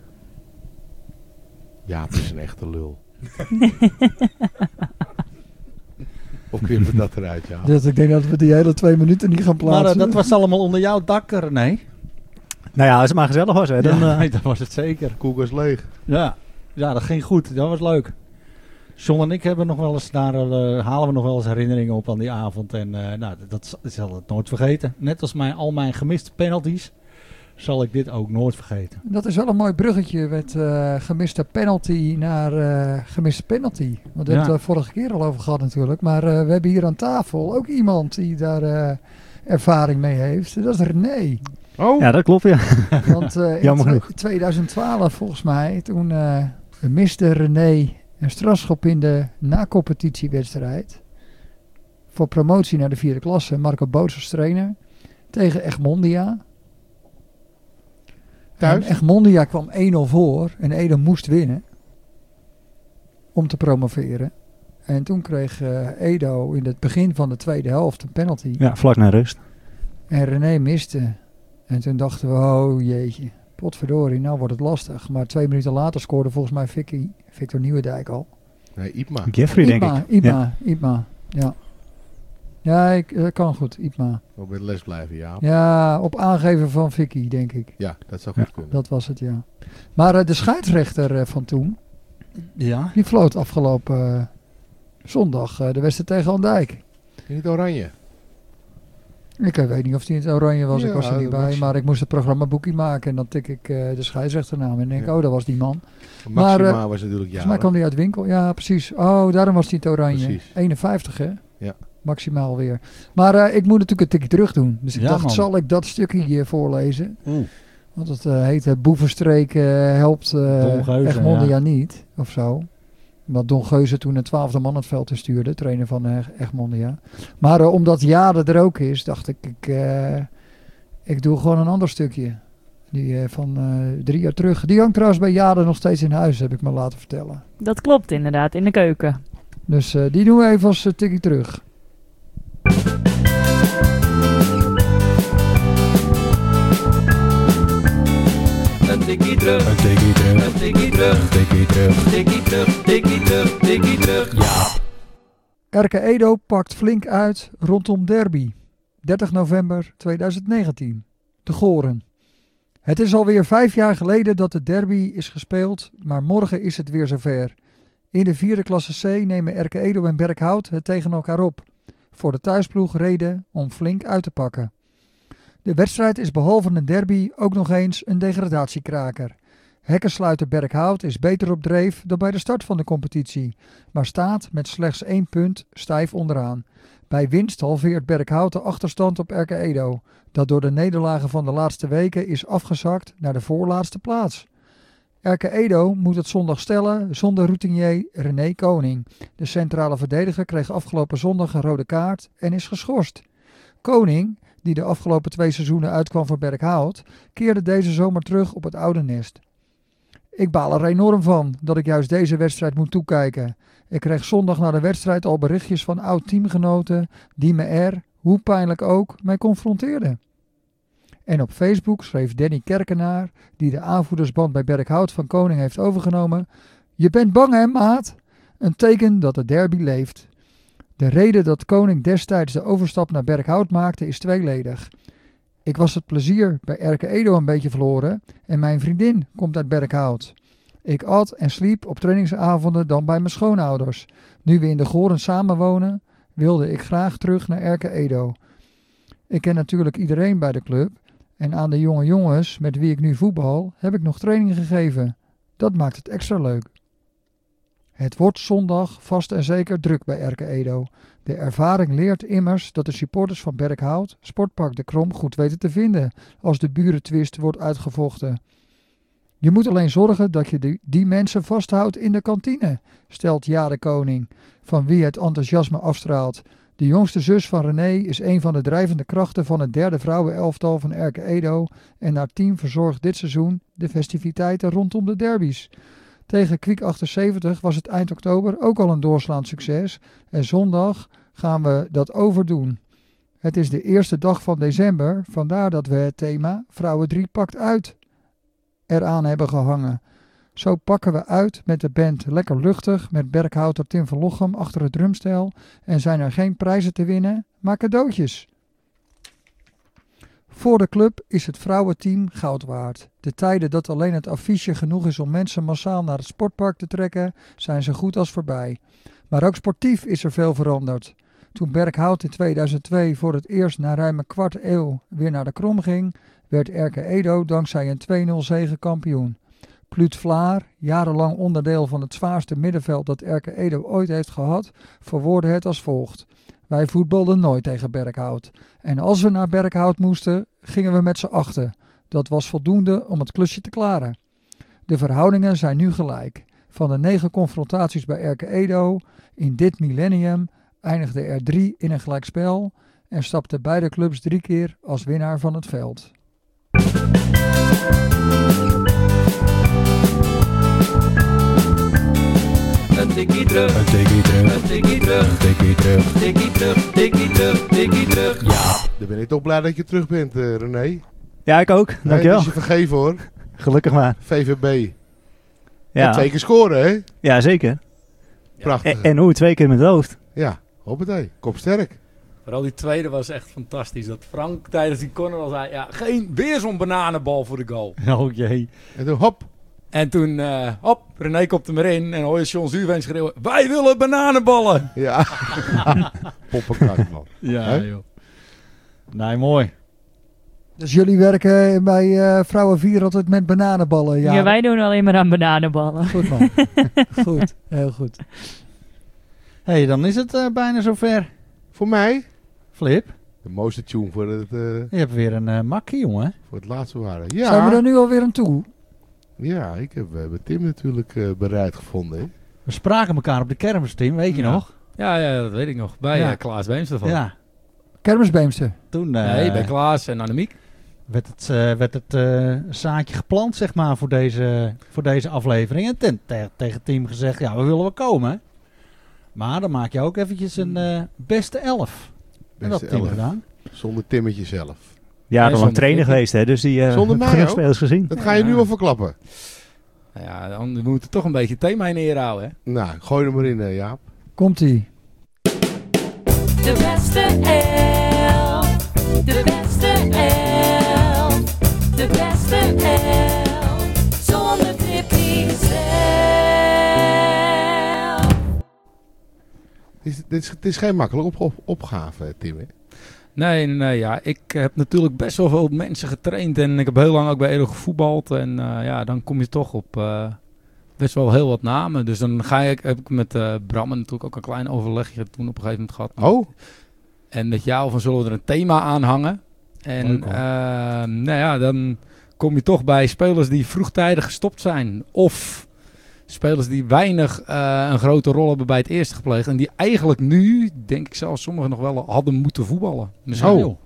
Jaap is een echte lul. Of knippen we dat eruit, Jaap? Dus ik denk dat we die hele twee minuten niet gaan Maar uh, plaatsen. dat was allemaal onder jouw dak, René. Nou ja, als het maar gezellig was, hè. Dan, Ja, eh, nee, dat was het zeker. Koelkast leeg. Ja. Ja, dat ging goed. Dat was leuk. John en ik hebben nog wel eens daar, uh, halen we nog wel eens herinneringen op aan die avond. En uh, nou, dat zal het nooit vergeten. Net als mijn, al mijn gemiste penalties zal ik dit ook nooit vergeten. Dat is wel een mooi bruggetje met uh, gemiste penalty naar uh, gemiste penalty. Want we ja. hebben het er vorige keer al over gehad natuurlijk. Maar uh, we hebben hier aan tafel ook iemand die daar uh, ervaring mee heeft. Dat is René. Oh. Ja, dat klopt, ja. Want uh, in twintig twaalf volgens mij, toen uh, miste René een strafschop in de na-competitiewedstrijd. Voor promotie naar de vierde klasse. Marco Boots als trainer. Tegen Egmondia. En Egmondia kwam één nul voor. En Edo moest winnen. Om te promoveren. En toen kreeg uh, Edo in het begin van de tweede helft een penalty. Ja, vlak na rust. En René miste. En toen dachten we, oh jeetje, potverdorie, nou wordt het lastig. Maar twee minuten later scoorde volgens mij Vicky, Victor Nieuwendijk al. Nee, Ipma. Jeffrey, Ipma, denk ik. Ipma, ja. Ipma, ja. Ja, ik, uh, kan goed, Ipma. Op bij de les blijven, ja. Ja, op aangeven van Vicky, denk ik. Ja, dat zou goed ja, kunnen. Dat was het, ja. Maar uh, de scheidsrechter uh, van toen, ja. die floot afgelopen uh, zondag uh, de wedstrijd tegen Andijk. In het oranje. Ik weet niet of die in het oranje was, ja, ik was er niet bij, Maxima. maar ik moest het programmaboekje maken en dan tik ik uh, de scheidsrechternaam en denk, ja. oh, dat was die man. Maxima maar, uh, was natuurlijk volgens jaren. mij kwam die uit Winkel, ja precies. Oh, daarom was die in het oranje. Precies. eenenvijftig hè? Ja. Maximaal weer. Maar uh, ik moet natuurlijk een tikje terug doen, dus ik ja, dacht, man. zal ik dat stukje hier voorlezen? Oeh. Want het uh, heet uh, Boevenstreek uh, helpt uh, Egmondia ja. niet, of zo. Omdat Don Geuze toen een twaalfde man het veld stuurde, trainer van uh, Egmondia. Maar uh, omdat Jade er ook is, dacht ik, ik, uh, ik doe gewoon een ander stukje. Die uh, van uh, drie jaar terug. Die hangt trouwens bij Jade nog steeds in huis, heb ik me laten vertellen. Dat klopt inderdaad, in de keuken. Dus uh, die doen we even als uh, tikkie terug. Een tikkie terug, Een tikkie terug, een tikkie terug, een tikkie terug. tikkie terug, tikkie terug, tikkie terug. Ja. R K Edo pakt flink uit rondom derby. dertig november tweeduizend negentien. De Goren. Het is alweer vijf jaar geleden dat de derby is gespeeld, maar morgen is het weer zover. In de vierde klasse C nemen R K Edo en Berkhout het tegen elkaar op. Voor de thuisploeg reden om flink uit te pakken. De wedstrijd is behalve een derby ook nog eens een degradatiekraker. Hekkensluiter Berkhout is beter op dreef dan bij de start van de competitie, maar staat met slechts één punt stijf onderaan. Bij winst halveert Berkhout de achterstand op R K Edo, dat door de nederlagen van de laatste weken is afgezakt naar de voorlaatste plaats. R K Edo moet het zondag stellen zonder routinier René Koning. De centrale verdediger kreeg afgelopen zondag een rode kaart en is geschorst. Koning, die de afgelopen twee seizoenen uitkwam voor Berkhout, keerde deze zomer terug op het oude nest. Ik baal er enorm van dat ik juist deze wedstrijd moet toekijken. Ik kreeg zondag na de wedstrijd al berichtjes van oud-teamgenoten die me er, hoe pijnlijk ook, mee confronteerden. En op Facebook schreef Danny Kerkenaar, die de aanvoerdersband bij Berkhout van Koning heeft overgenomen: je bent bang hè, maat? Een teken dat de derby leeft. De reden dat Koning destijds de overstap naar Berkhout maakte is tweeledig. Ik was het plezier bij R K Edo een beetje verloren en mijn vriendin komt uit Berkhout. Ik at en sliep op trainingsavonden dan bij mijn schoonouders. Nu we in de Goren samenwonen, wilde ik graag terug naar R K Edo. Ik ken natuurlijk iedereen bij de club en aan de jonge jongens met wie ik nu voetbal heb ik nog training gegeven. Dat maakt het extra leuk. Het wordt zondag vast en zeker druk bij R K Edo. De ervaring leert immers dat de supporters van Berkhout Sportpark de Krom goed weten te vinden als de burentwist wordt uitgevochten. Je moet alleen zorgen dat je die, die mensen vasthoudt in de kantine, stelt Jade Koning, van wie het enthousiasme afstraalt. De jongste zus van René is een van de drijvende krachten van het derde vrouwenelftal van R K Edo en haar team verzorgt dit seizoen de festiviteiten rondom de derbies. Tegen Kwiek achtenzeventig was het eind oktober ook al een doorslaand succes en zondag gaan we dat overdoen. Het is de eerste dag van december, vandaar dat we het thema Vrouwen drie pakt uit eraan hebben gehangen. Zo pakken we uit met de band Lekker Luchtig met Berkhouter Tim van Lochem achter het drumstel en zijn er geen prijzen te winnen, maar cadeautjes. Voor de club is het vrouwenteam goud waard. De tijden dat alleen het affiche genoeg is om mensen massaal naar het sportpark te trekken, zijn zo goed als voorbij. Maar ook sportief is er veel veranderd. Toen Berkhout in tweeduizend twee voor het eerst na ruim een kwart eeuw weer naar de Krom ging, werd R K Edo dankzij een twee nul zege kampioen. Pluut Vlaar, jarenlang onderdeel van het zwaarste middenveld dat R K Edo ooit heeft gehad, verwoordde het als volgt. Wij voetbalden nooit tegen Berkhout. En als we naar Berkhout moesten, gingen we met z'n achten. Dat was voldoende om het klusje te klaren. De verhoudingen zijn nu gelijk. Van de negen confrontaties bij R K Edo in dit millennium eindigden er drie in een gelijkspel en stapten beide clubs drie keer als winnaar van het veld. Een tikkie terug, Een tikkie terug. een tikkie terug, Een tikkie terug. tikkie terug, tikkie terug, tikkie terug. Ja, dan ben ik toch blij dat je terug bent, uh, René. Ja, ik ook. Nee, Dankjewel. dat is je vergeven hoor. Gelukkig maar. V V B. En Ja, twee keer scoren, hè? ja zeker. Prachtig. En, en hoe twee keer met het hoofd. Ja, hoppatee. Kop sterk. Vooral die tweede was echt fantastisch. Dat Frank tijdens die corner al zei, ja, geen, weer zo'n bananenbal voor de goal. Oh jee. En toen hop. En toen, uh, hop, René komt er maar in en hoor je John Zuurveen schreeuwen, wij willen bananenballen. Ja. Poppenkast, man. Ja, Hè? joh. Nee, mooi. Dus jullie werken bij uh, Vrouwen vier altijd met bananenballen? Ja, Ja, wij doen alleen maar aan bananenballen. Goed man. Goed, heel goed. Hé, hey, dan is het uh, bijna zover. Voor mij, Flip, de mooiste tune voor het, uh, je hebt weer een uh, makkie, jongen. voor het laatste waren. Zijn we Ja, er nu alweer aan toe? ja ik heb uh, bij Tim natuurlijk uh, bereid gevonden. Hè? We spraken elkaar op de kermis, Tim, weet je Ja. nog? Ja, ja, dat weet ik nog. Bij Ja. uh, Klaas Beemster van. Ja. Kermisbeemster. Toen uh, Nee, bij Klaas en Annemiek. werd het, uh, werd het uh, zaadje geplant, zeg maar, voor deze, voor deze aflevering. En ten, te, tegen Tim gezegd, ja, we willen wel komen. Maar dan maak je ook eventjes een uh, beste elf. En dat Beste Tim elf. gedaan. Zonder Timmetje zelf. Ja, zonder lang trainer Flippy. geweest, hè, dus die uh, Zonder heb mij genoeg ook? spelers gezien. Dat ga je Ja. nu al verklappen. Nou ja, dan we moeten toch een beetje het thema in ere houden, hè. Nou, gooi er maar in, uh, Jaap. Komt-ie. De beste elf. De beste elf. De beste elf. Zonder Tippy zelf. Het is, dit is, het is geen makkelijke op, op, opgave, Tim. Hè? Nee, nee, nee, ja. Ik heb natuurlijk best wel veel mensen getraind en ik heb heel lang ook bij Edo gevoetbald. En uh, ja, dan kom je toch op uh, best wel heel wat namen. Dus dan ga ik, heb ik met uh, Bram natuurlijk ook een klein overlegje toen op een gegeven moment gehad. Oh, En met jou van zullen we er een thema aan hangen. En Leuk, hoor. uh, nou ja, dan kom je toch bij spelers die vroegtijdig gestopt zijn. Of spelers die weinig uh, een grote rol hebben bij het eerste gepleegd. En die eigenlijk nu, denk ik zelfs sommigen nog wel hadden moeten voetballen. Dus Oh. joh.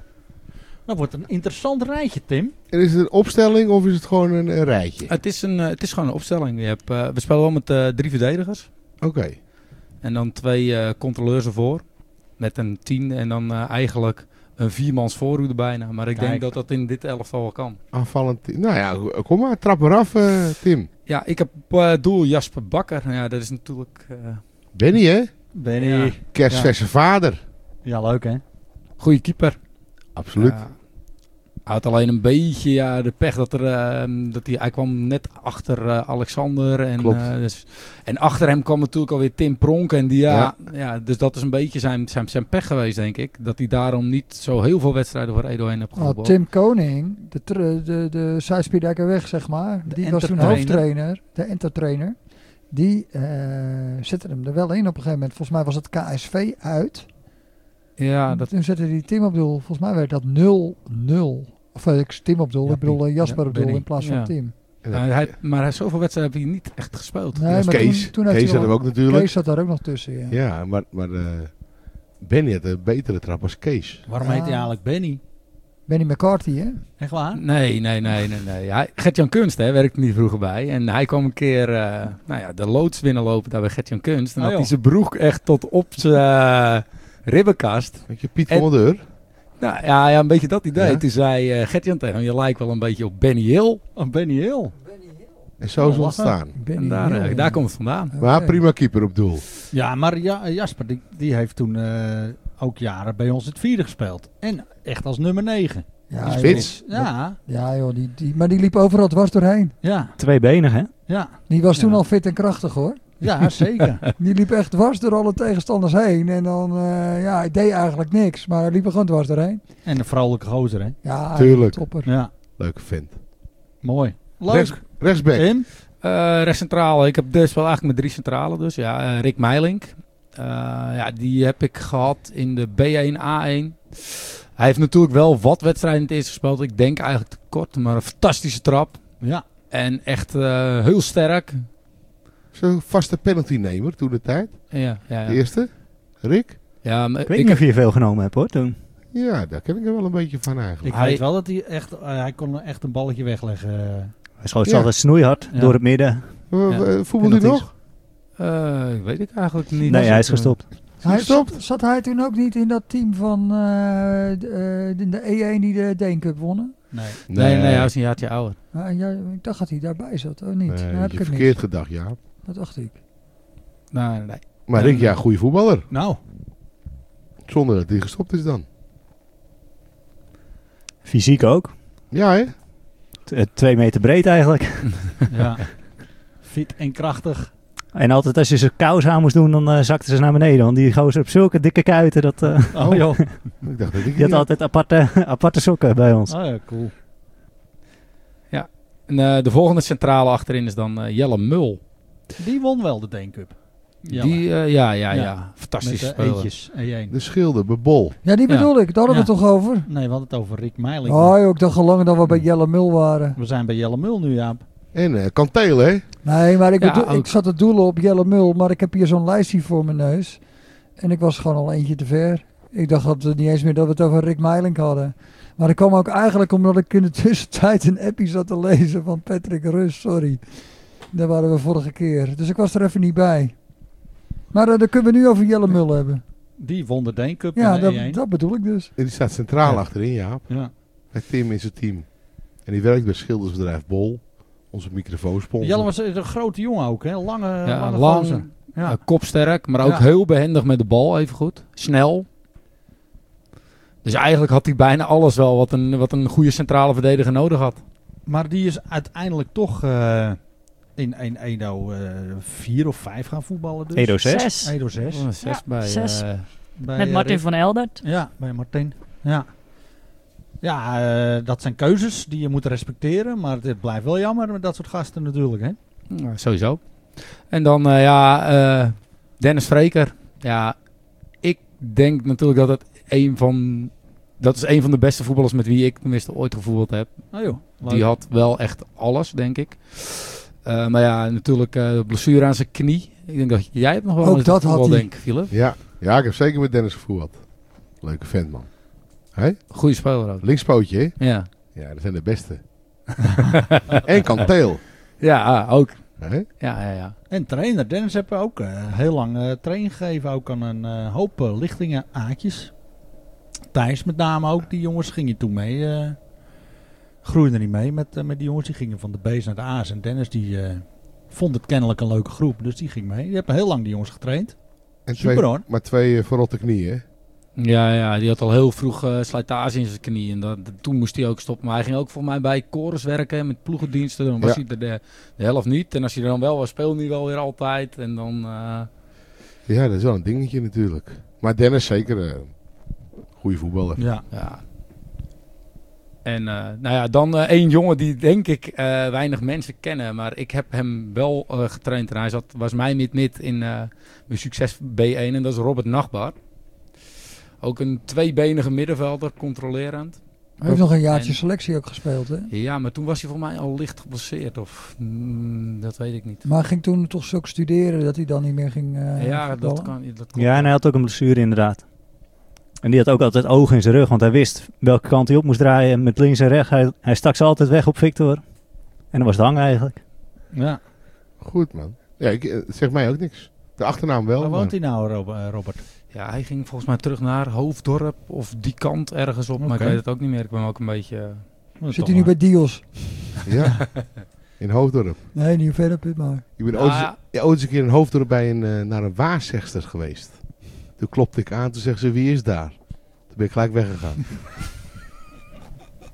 Dat wordt een interessant rijtje, Tim. en is het een opstelling of is het gewoon een, een rijtje? Het is, een, uh, het is gewoon een opstelling. Je hebt, uh, we spelen wel met uh, drie verdedigers. Oké. En dan twee uh, controleurs ervoor. Met een tien en dan uh, eigenlijk een viermans voorhoede bijna. Maar ik Kijk. denk dat dat in dit elftal wel kan. Aanvallend. Tim. Nou ja, kom maar, trap maar af, uh, Tim. Ja, ik heb op uh, doel Jasper Bakker. Nou ja, dat is natuurlijk uh, Benny, hè? Benny. Ja. Ja. Kerstverse vader. leuk hè? goede keeper. Absoluut. Ja. Hij had alleen een beetje ja, de pech dat er uh, dat hij, hij kwam net achter uh, Alexander en, Klopt. uh, dus, en achter hem kwam natuurlijk alweer Tim Pronk en die ja, Ja. ja. dus dat is een beetje zijn, zijn, zijn pech geweest denk ik dat hij daarom niet zo heel veel wedstrijden voor Edo heen heeft Oh, gevoetbald. Tim Koning, de, tr- de, de Zuid-Spierdijkerweg zeg maar, De die was toen entertrainer. hoofdtrainer, de entertrainer. Die uh, zette hem er wel in op een gegeven moment. Volgens mij was het K S V uit. Ja, dat Toen zette hij Tim op doel. Volgens mij werd dat nul nul. Of uh, ik Tim op doel, Ja, ik bedoel uh, Jasper ja, op doel Benny. in plaats van Ja. Tim. En uh, dan- hij, maar hij, zoveel wedstrijden heeft hij niet echt gespeeld. Nee, dat is maar Kees. toen, toen heeft Kees hij hadden we wel- ook natuurlijk. Kees zat daar ook nog tussen, ja. Ja, maar, maar uh, Benny had een betere trap als Kees. Waarom Ja. heet hij eigenlijk Benny? Benny McCarthy, hè? Echt waar? Nee, nee, nee, nee. nee. Hij, Gert-Jan Kunst hè, werkte niet vroeger bij. En hij kwam een keer uh, nou ja, de loods binnenlopen daar bij Gert-Jan Kunst. En Oh, had hij joh. zijn broek echt tot op zijn uh, ribbenkast. Weet je, Piet En- van der Deur. Nou ja, ja, een beetje dat idee. Ja. Toen zei uh, Gert-Jan tegen hem, je lijkt wel een beetje op Benny Hill. Oh, Benny Hill. En zo is het Oh, ontstaan. Benny En daar, Hill, uh, ja. daar komt het vandaan. Oké. Maar prima keeper op doel. Ja, maar ja, Jasper, die, die heeft toen uh, ook jaren bij ons het vierde gespeeld. En echt als nummer negen. Ja, Spits. joh. Ja, Ja, joh, die, die, maar die liep overal dwars doorheen. ja, Tweebenig, hè? ja. Die was toen Ja. al fit en krachtig, hoor. Ja, zeker. Die liep echt dwars door alle tegenstanders heen. En dan, uh, ja, hij deed eigenlijk niks. Maar hij liep er gewoon dwars doorheen. En een vrouwelijke gozer, hè? Ja, Tuurlijk. topper. Ja, Leuke vent. mooi. Leuk. Rechts, rechtsback. Tim? Uh, rechtscentrale. Ik heb dus wel eigenlijk met drie centrale. Dus ja, uh, Rick Meilink. Uh, ja, die heb ik gehad in de B één A één. Hij heeft natuurlijk wel wat wedstrijden in het eerste gespeeld. Ik denk eigenlijk te kort, maar een fantastische trap. Ja. En echt uh, heel sterk. Zo'n vaste penaltynemer toen de tijd. Ja, ja, De ja. eerste. Rick. ja maar Ik weet ik niet heb, of je veel genomen hebt, hoor, toen. Ja, daar ken ik er wel een beetje van Ik eigenlijk. Hij- weet wel dat hij echt, uh, hij kon echt een balletje wegleggen. Hij schoot Ja. ze altijd snoeihard Ja. door het midden. Uh, Ja. uh, Voetbal hij Penalties. nog? uh, weet ik eigenlijk niet. Nee, hij is gestopt. Hij Gestopt? zat, zat hij toen ook niet in dat team van uh, de, uh, de E één die de Deen Cup wonnen? Nee. Nee, nee, hij is een jaartje ouder. Ah, ja, ik dacht dat hij daarbij zat, of niet? Nee, Dan heb heb ik je het verkeerd niet. gedacht, ja. Dat dacht ik. Nee, nee. Maar En- Rick, ja, goede voetballer. Nou, Zonder dat hij gestopt is dan. Fysiek ook. Ja, hè? T- eh, Twee meter breed eigenlijk. ja. Fit en krachtig. En altijd als je ze kous aan moest doen, dan uh, zakten ze naar beneden. Want die gozer op zulke dikke kuiten. Dat, uh, Oh, joh. Ik dacht dat ik die niet had had. altijd aparte, aparte sokken bij ons. Oh ja, cool. En uh, de volgende centrale achterin is dan uh, Jelle Mul. Die won wel de Deen Cup. Ja, Die, uh, ja, ja, ja, Ja. Fantastisch met de speler. eentjes. E één. De schilder, Bebol. Ja, die Ja. bedoel ik. Daar hadden we Ja. het toch over? Nee, we hadden het over Rick Meilink. Oh, joh, ik dacht al lang dat we bij Jelle Mul waren. We zijn bij Jelle Mul nu, Jaap. En uh, Kantele, hè? Nee, maar ik, Ja, bedoel, ook. ik zat te doelen op Jelle Mul, maar ik heb hier zo'n lijstje voor mijn neus. En ik was gewoon al eentje te ver. Ik dacht dat we niet eens meer dat we het over Rick Meilink hadden. Maar dat kwam ook eigenlijk omdat ik in de tussentijd een appie zat te lezen van Patrick Rus, sorry. Daar waren we vorige keer. Dus ik was er even niet bij. Maar uh, dan kunnen we nu over Jelle Mul hebben. Die won de Deen Cup Ja, in de dat, E één. dat bedoel ik dus. En die staat centraal Ja. achterin, ja. Ja. Met Tim in zijn team. En die werkt bij schildersbedrijf Bol. Onze microfoonsponsor. Jelle was een grote jongen ook, hè? Lange, Ja, lange lang, gozer. Ja. uh, kopsterk, maar ook Ja. heel behendig met de bal, even goed. Snel. Dus eigenlijk had hij bijna alles wel wat een, wat een goede centrale verdediger nodig had. Maar die is uiteindelijk toch uh, in, in Edo uh, vier of vijf gaan voetballen. Dus. Edo zes. Zes. Edo zes. Oh, zes Ja, bij, zes. uh, Bij, Met eh, Martin Rick. van Eldert. Ja, bij Martin. Ja, ja uh, dat zijn keuzes die je moet respecteren. Maar het blijft wel jammer met dat soort gasten natuurlijk, hè? nou, sowieso. En dan, uh, ja, uh, Dennis Vreker. Ja, ik denk natuurlijk dat het een van... Dat is een van de beste voetballers met wie ik tenminste ooit gevoetbald heb. Oh joh, leuk. Die had wel echt alles, denk ik. Uh, maar ja, natuurlijk uh, blessure aan zijn knie. Ik denk dat jij het nog wel Ook eens dat voetbal, had hij. denk, Philip. Ja. ja, ik heb zeker met Dennis gevoerd. Leuke vent, man. Hé? Goeie speler ook. Linkspootje, hè? Ja, Ja, dat zijn de beste. En Kanteel. ja ah, ook. Hé? Ja, ja, ja. En trainer Dennis heeft ook uh, heel lang uh, training gegeven. Ook aan een uh, hoop uh, lichtingen aatjes. Thijs met name ook. Die jongens gingen toen mee. Uh, groeiden niet mee met, uh, met die jongens. Die gingen van de B's naar de A's. En Dennis die uh, vond het kennelijk een leuke groep. Dus die ging mee. Die hebben heel lang die jongens getraind. En Super, twee, hoor. Maar twee uh, verrotte knieën, hè? Ja, ja, die had al heel vroeg uh, slijtage in zijn knie. En dat, toen moest hij ook stoppen. Maar hij ging ook voor mij bij Chorus werken met ploegendiensten. Dan was Ja. hij er de, de helft niet. En als hij er dan wel was, speelde hij wel weer altijd. En dan... Uh, Ja, dat is wel een dingetje natuurlijk. Maar Dennis zeker uh, goede voetballer. Ja. ja. En uh, nou ja, dan uh, één jongen die denk ik uh, weinig mensen kennen. Maar ik heb hem wel uh, getraind. En hij zat, was mij mid-mid in uh, mijn succes B één. En dat is Robert Nachtbar. Ook een tweebenige middenvelder, controlerend. Hij heeft nog een jaartje En- selectie ook gespeeld, hè? Ja, maar toen was hij voor mij al licht geblesseerd. Of mm, dat weet ik niet. Maar hij ging toen toch zo studeren dat hij dan niet meer ging uh, ja, dat voetballen? kan. Dat klopt. Ja, en hij had ook een blessure inderdaad. En die had ook altijd ogen in zijn rug, want hij wist welke kant hij op moest draaien met links en rechts. Hij, hij stak ze altijd weg op Victor. En dat was het hang eigenlijk. Ja. Goed, man. Ja, ik, uh, zeg mij ook niks. De achternaam wel. Waar maar- woont hij nou, Rob- uh, Robert? Ja, hij ging volgens mij terug naar Hoofddorp of die kant ergens op. Maar Oké. ik weet het ook niet meer. Ik ben ook een beetje... Oh, Zit toch hij nu maar. bij Dios? Ja, in Hoofddorp. Nee, niet verder, Put maar. Ik ben Ah, ooit, eens- ja. ja, ooit eens een keer in Hoofddorp bij een, uh, naar een waarzegster geweest. Toen klopte ik aan, toen zegt ze, wie is daar? Toen ben ik gelijk weggegaan.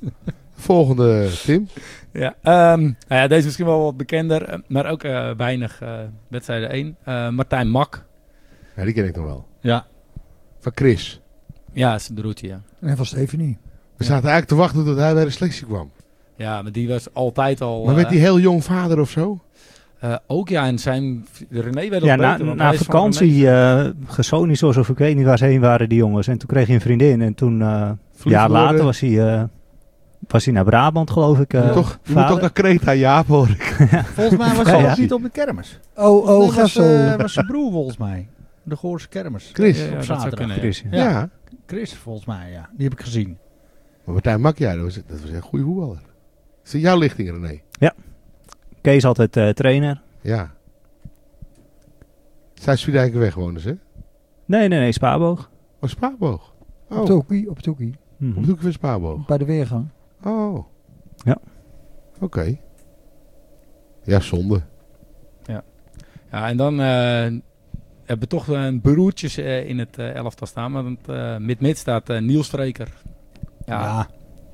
Volgende, Tim. Ja, um, nou ja, deze is misschien wel wat bekender, maar ook uh, weinig uh, wedstrijden één. Uh, Martijn Mak. Ja, die ken ik nog wel. Ja. Van Chris. Ja, is de broertje, ja. En van Stephanie. We zaten eigenlijk te wachten tot hij bij de selectie kwam. Ja, maar die was altijd al... Maar werd hij uh, heel jong vader of zo? Uh, ook ja, en zijn... René werd ja, ook na, beter. want na hij is van vakantie, René. uh, Gesonisos of ik weet niet waar ze heen waren, die jongens. En toen kreeg hij een vriendin. En toen, uh, een jaar later, was hij, uh, was hij naar Brabant, geloof ik. Uh, je moet toch, je moet toch naar Kreta, Jaap, hoor ik. Volgens mij was hij Ja, nog ja. niet op de kermis. Oh, oh, Nee, ga was, zo. uh, was zijn broer volgens mij. De Goorse kermis. Chris. Ja, ja, op dat zou zaterdag. kunnen, ja. Chris, ja. Ja. Ja. Chris volgens mij, ja. Die heb ik gezien. Maar Martijn Mak, ja, dat was, dat was een goede voetballer. Is dat jouw lichting, René? Kees altijd uh, trainer. Ja. Zuid-Swiedijkenweg wonen ze, hè? Nee, nee, nee, Spaarboog. Oh, Spaarboog. Op Oh, Toekie, op Toekie. Mhm. op de hoek van Spaarboog. Bij de weergang. Oh. Ja. Oké. Okay. Ja, zonde. Ja, en dan uh, hebben we toch een broertjes uh, in het uh, elftal staan. Maar uh, mid-mid staat uh, Niels Streker. Ja, Ja.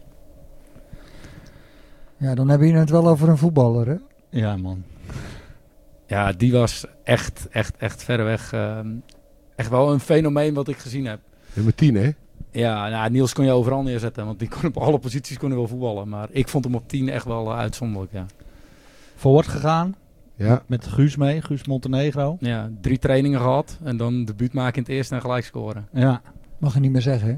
Ja, dan hebben we het wel over een voetballer, hè? Ja, man. ja, die was echt, echt, echt verreweg. Uh, echt wel een fenomeen wat ik gezien heb. Nummer tien, hè? Ja, nou, Niels kon je overal neerzetten. Want die kon op alle posities kon hij wel voetballen. Maar ik vond hem op tien echt wel uh, uitzonderlijk, ja. Voort gegaan. Ja. Met Guus mee. Guus Montenegro. Ja, drie trainingen gehad. En dan debuut maken in het eerste en gelijk scoren. Ja. Mag je niet meer zeggen, hè?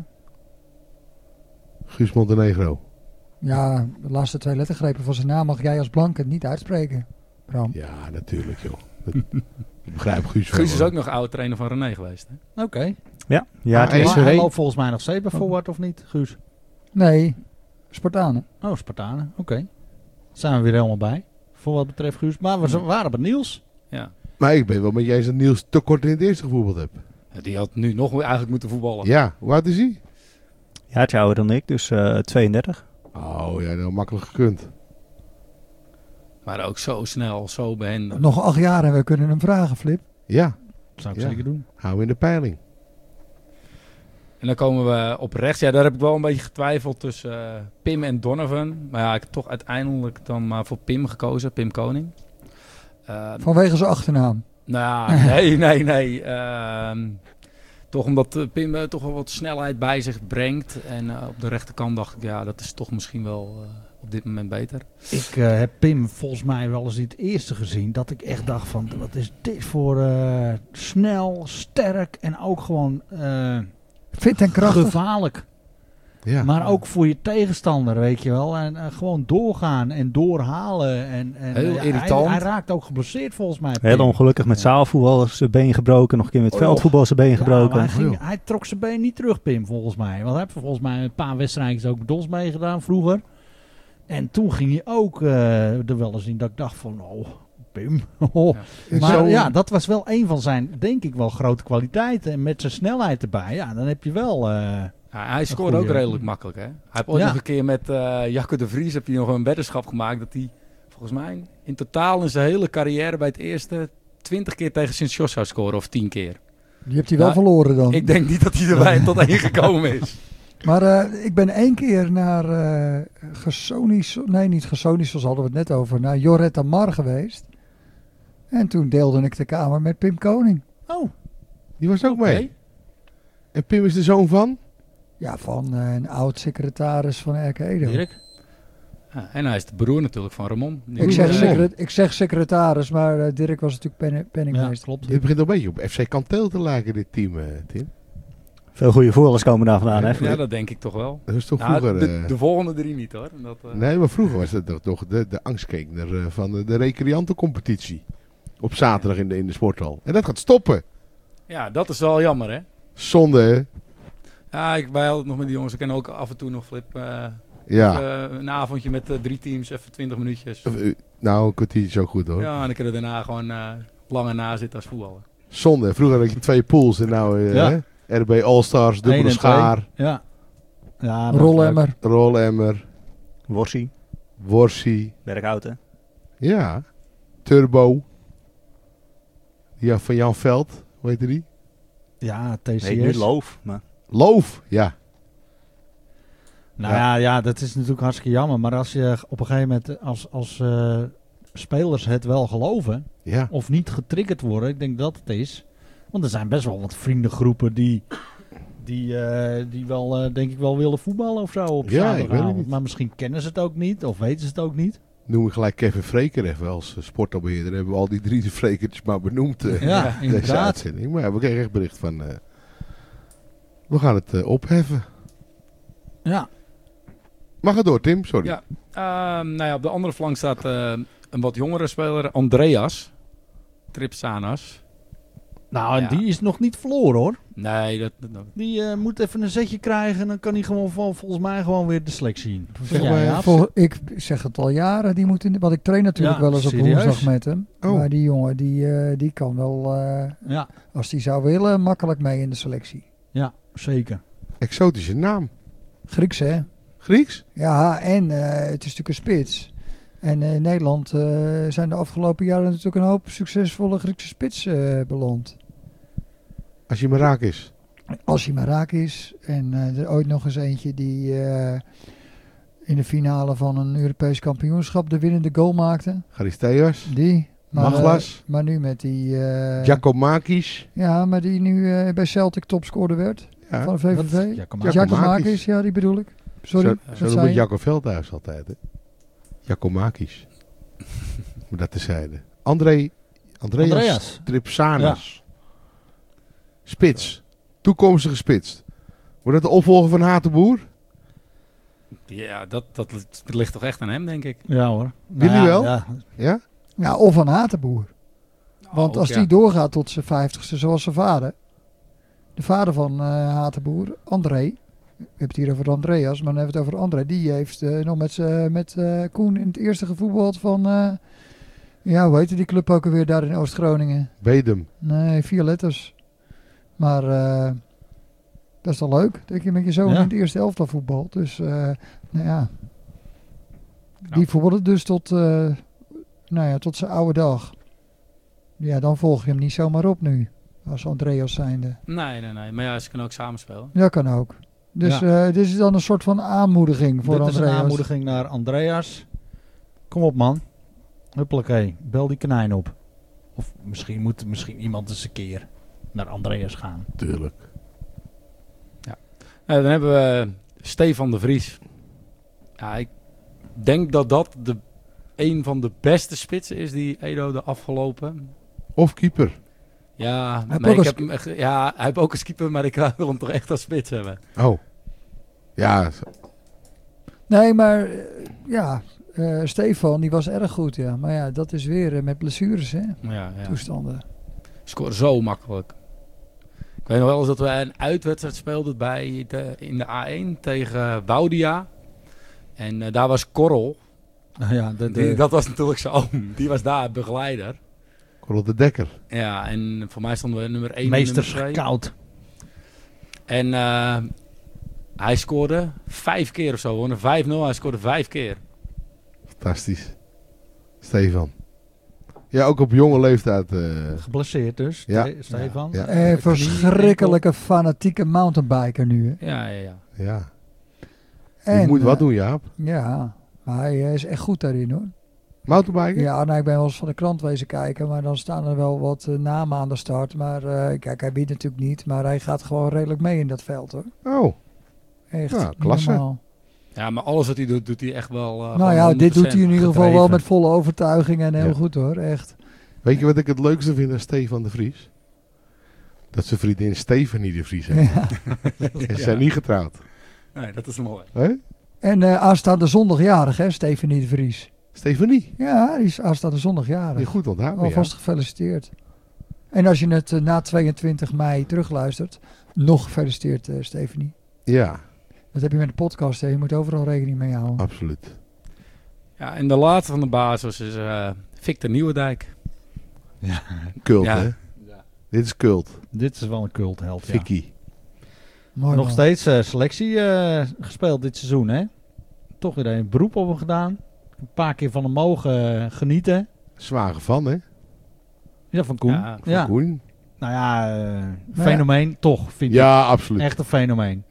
Guus Montenegro. Ja, de laatste twee lettergrepen van zijn naam mag jij als blanke niet uitspreken, Bram. Ja, natuurlijk, joh. Dat, ik begrijp Guus wel. Guus is hoor. ook nog oud trainer van René geweest. Hè? Oké. Okay. Ja, ja Ah, het is, S R Maar hij E. loopt volgens mij nog steeds bij Forward of niet, Guus? Nee, Spartanen. Oh, Spartanen. Oké. Okay. Zijn we weer helemaal bij. Voor wat betreft Guus. Maar we z- waren bij Niels. Ja. Maar ik ben wel met jij eens dat Niels te kort in het eerste gevoetbald heb. Ja, die had nu nog eigenlijk moeten voetballen. Ja, hoe oud is hij? ja, het is ouder dan ik, dus uh, tweeëndertig. Oh ja, dat makkelijk gekund. Maar ook zo snel, zo behendig. Nog acht jaar en we kunnen hem vragen, Flip. Ja, Dat zou ik Ja. zeker doen. hou hem in de peiling. En dan komen we op rechts. Ja, daar heb ik wel een beetje getwijfeld tussen uh, Pim en Donovan. Maar ja, ik heb toch uiteindelijk dan maar voor Pim gekozen. Pim Koning. Uh, Vanwege zijn achternaam. nou, nee, nee, nee. Uh, toch omdat uh, Pim uh, toch wel wat snelheid bij zich brengt. En uh, op de rechterkant dacht ik, ja, dat is toch misschien wel uh, op dit moment beter. Ik uh, heb Pim volgens mij wel eens in het eerste gezien. Dat ik echt dacht van, wat is dit voor uh, snel, sterk en ook gewoon uh, Fit en krachtig. gevaarlijk. Ja. Maar ook voor je tegenstander, weet je wel. En uh, gewoon doorgaan en doorhalen. En, en, Heel uh, irritant. Hij, hij raakt ook geblesseerd volgens mij. Heel Pim. ongelukkig met Ja. zaalvoetbal zijn been gebroken. Nog een keer met Oh, veldvoetbal zijn been Ja, gebroken. maar hij, ging, Oh, hij trok zijn been niet terug, Pim, volgens mij. Want hij heeft volgens mij een paar wedstrijdjes ook bij ons meegedaan vroeger. En toen ging hij ook uh, er wel eens in dat ik dacht van, oh, Pim. Oh. Ja. Maar Zo- ja, dat was wel een van zijn, denk ik wel, grote kwaliteiten. En met zijn snelheid erbij, ja, dan heb je wel... Uh, Ja, hij scoorde goeie. ook redelijk makkelijk. Hè? Hij heeft ooit Ja. nog een keer met uh, Jacco de Vries heb hij nog een weddenschap gemaakt. Dat hij volgens mij in totaal in zijn hele carrière bij het eerste twintig keer tegen Sint-Jos zou scoren. Of tien keer. Die hebt hij wel Nou, verloren dan. Ik denk niet dat hij erbij tot één gekomen is. Maar uh, ik ben één keer naar uh, Gesonis, nee niet Gesonis, zoals hadden we het net over, naar Joretta Mar geweest. En toen deelde ik de kamer met Pim Koning. oh, Die was ook mee. Oké. En Pim is de zoon van? Ja, van uh, een oud-secretaris van R K Edo. Dirk. Ja, en hij is de broer natuurlijk van Ramon. Die Ik is- zeg, Ramon. secret, ik zeg secretaris, maar uh, Dirk was natuurlijk pen, Ja, penningmeester. klopt. Dit begint al een beetje op F C Kanteel te lijken, dit team, uh, Tim. Veel goede voetballers komen daar vandaan. Hè? Ja, dat denk ik toch wel. Dat is toch Nou, vroeger... de, eh, de volgende drie niet hoor. Dat, uh, Nee, maar vroeger was het toch, toch de, de angstkekener uh, van de, de recreantencompetitie. Op zaterdag in de, in de sporthal. En dat gaat stoppen. Ja, dat is wel jammer hè. Zonde, hè? Ja, ik, wij hadden het nog met die jongens. Ik ken ook af en toe nog Flip. Uh, Ja. uh, een avondje met uh, drie teams, even twintig minuutjes. Of, uh, nou, een kwartiertje is ook goed, hoor. Ja, en dan kunnen we daarna gewoon uh, langer na zitten als voetballer. Zonde. Vroeger had je twee pools en nou uh, Ja. hè? R B All-Stars, Eén dubbele en schaar, twee. Ja. Ja, dat is leuk. Rollemmer. rollemmer, Worsie, worsie. Berkhouten. Ja. Turbo. Ja, van Jan Veld. Hoe heet die? Ja, T C S. Nee, nu Loof. Maar Loof. Ja. Nou ja. ja, dat is natuurlijk hartstikke jammer. Maar als je op een gegeven moment als, als uh, spelers het wel geloven, ja. of niet getriggerd worden, ik denk dat het is. Want er zijn best wel wat vriendengroepen die, die, uh, die wel, uh, denk ik wel willen voetballen of zo op ja, zaterdagavond. Maar misschien kennen ze het ook niet of weten ze het ook niet. Noem ik gelijk Kevin Vreker even als uh, sportbeheerder. Hebben we al die drie Vrekertjes maar benoemd. Uh, ja, deze inderdaad. uitzending. Maar ja, we kregen echt bericht van, uh, we gaan het uh, opheffen. Ja. Mag het door, Tim? Sorry. Ja, uh, nou ja, op de andere flank staat uh, een wat jongere speler, Andreas Tripsanas. Nou, en ja. die is nog niet verloren hoor. Nee, dat... dat die uh, moet even een zetje krijgen en dan kan hij gewoon vol, volgens mij gewoon weer de selectie in. Zeg maar, ja, vol, ik zeg het al jaren, die moet in, want ik train natuurlijk ja, wel eens serieus? op woensdag met hem. Oh. Maar die jongen, die, uh, die kan wel, uh, ja. als die zou willen, makkelijk mee in de selectie. Ja, zeker. Exotische naam. Grieks, hè? Grieks? Ja, en uh, het is natuurlijk een spits. En uh, in Nederland uh, zijn de afgelopen jaren natuurlijk een hoop succesvolle Griekse spits uh, beland. Als je maar raak is. Als hij maar raak is. En uh, er ooit nog eens eentje die uh, in de finale van een Europees kampioenschap de winnende goal maakte. Charisteas. Die. Maar, Maglas. Uh, maar nu met die... Uh, Giacomakis. Ja, maar die nu uh, bij Celtic topscorer werd. Ja. Van de V V V. Giacomakis. Giacomakis, ja, die bedoel ik. Sorry. Zo, zo noemt Jacco Veldhuis altijd, hè? Giacomakis. Maar dat tezijde. André, Andreas, Andreas. Tripsanas. Ja. Spits. Toekomstige spits. Wordt dat de opvolger van Hatenboer? Ja, dat, dat ligt toch echt aan hem, denk ik. Ja hoor. Jullie nou, wel? Ja. ja? Ja, of aan Hatenboer. Want oh, als ja. die doorgaat tot zijn vijftigste, zoals zijn vader. De vader van uh, Hatenboer, André. We hebben het hier over Andreas, maar dan hebben we het over André. Die heeft uh, nog met, uh, met uh, Koen in het eerste gevoetbald van... Uh, ja, hoe heette die club ook alweer daar in Oost-Groningen? Bedum. Nee, vier letters. Maar uh, dat is toch leuk, dat je met je zoon ja. in het eerste elftal voetbalt. Dus, uh, nou ja. Nou. Die voetbalde dus tot, uh, nou ja, tot zijn oude dag. Ja, dan volg je hem niet zomaar op nu. Als Andreas zijnde. Nee, nee, nee. Maar ja, ze kunnen ook samenspelen. Ja, kan ook. Dus ja. uh, dit is dan een soort van aanmoediging voor dit Andreas. Dit is een aanmoediging naar Andreas. Kom op man. Huppelakee. Bel die konijn op. Of misschien moet misschien iemand eens een keer naar Andreas gaan. Tuurlijk. Ja. Uh, dan hebben we Stefan de Vries. Ja, ik denk dat dat de, een van de beste spitsen is die Edo de afgelopen... Of keeper. Ja, hij maar ik heb hem echt, ja, hij heeft ook een keeper, maar ik wil hem toch echt als spits hebben. Oh. Ja. Nee, maar uh, ja, uh, Stefan die was erg goed, ja. Maar ja, dat is weer uh, met blessures, hè. Ja, ja. Toestanden. Scoren zo makkelijk. Ik weet nog wel eens dat we een uitwedstrijd speelden bij de, in de A één tegen Woudia. En uh, daar was Korrel. Ja, de, de... Die, dat was natuurlijk zijn oom. Die was daar begeleider. Korrel de Dekker. Ja, en voor mij stonden we nummer één Meesters en nummer twee. koud. En uh, hij scoorde vijf keer of zo. Gewoon een vijf nul. Hij scoorde vijf keer. Fantastisch. Stefan. Ja, ook op jonge leeftijd. Uh... Geblesseerd dus, ja. Stefan. Ja. Ja. Een verschrikkelijke fanatieke mountainbiker nu, hè. Ja, ja, ja. Ja. En, je moet uh, wat doen, Jaap. Ja, maar hij is echt goed daarin, hoor. Mountainbiken? Ja, nou, ik ben wel eens van de krant wezen kijken, maar dan staan er wel wat uh, namen aan de start. Maar uh, kijk, hij wint natuurlijk niet, maar hij gaat gewoon redelijk mee in dat veld, hoor. Oh. Echt, ja, klasse. normaal. Ja, maar alles wat hij doet, doet hij echt wel... Uh, nou ja, dit doet hij in ieder geval gedreven. wel met volle overtuiging en heel ja. goed, hoor. Echt. Weet je wat ik het leukste vind aan Stefan de Vries? Dat zijn vriendin Stefanie de Vries heeft. Ja. En ze zijn niet getrouwd. Nee, dat is mooi. He? En uh, aanstaande zondagjarig, hè, Stefanie de Vries. Stefanie? Ja, die is aanstaande zondagjarig. Die goed onthouden, Alvast ja. gefeliciteerd. En als je het uh, na tweeëntwintig mei terugluistert, nog gefeliciteerd, uh, Stefanie. Ja. Dat heb je met de podcast, hè. Je moet overal rekening mee houden. Absoluut. Ja, en de laatste van de basis is uh, Victor Nieuwendijk. Ja. Cult, ja. hè? Ja. Dit is cult. Dit is wel een cultheld, ja. Vicky. Mooi, Nog man. steeds uh, selectie uh, gespeeld dit seizoen, hè? Toch weer een beroep op hem gedaan. Een paar keer van hem mogen uh, genieten. Zwaar van, hè? Ja, van Koen. Ja, Ja. Koen. Nou ja, uh, Maar fenomeen toch, vind ik. Ja, absoluut. Echt een fenomeen. Ja.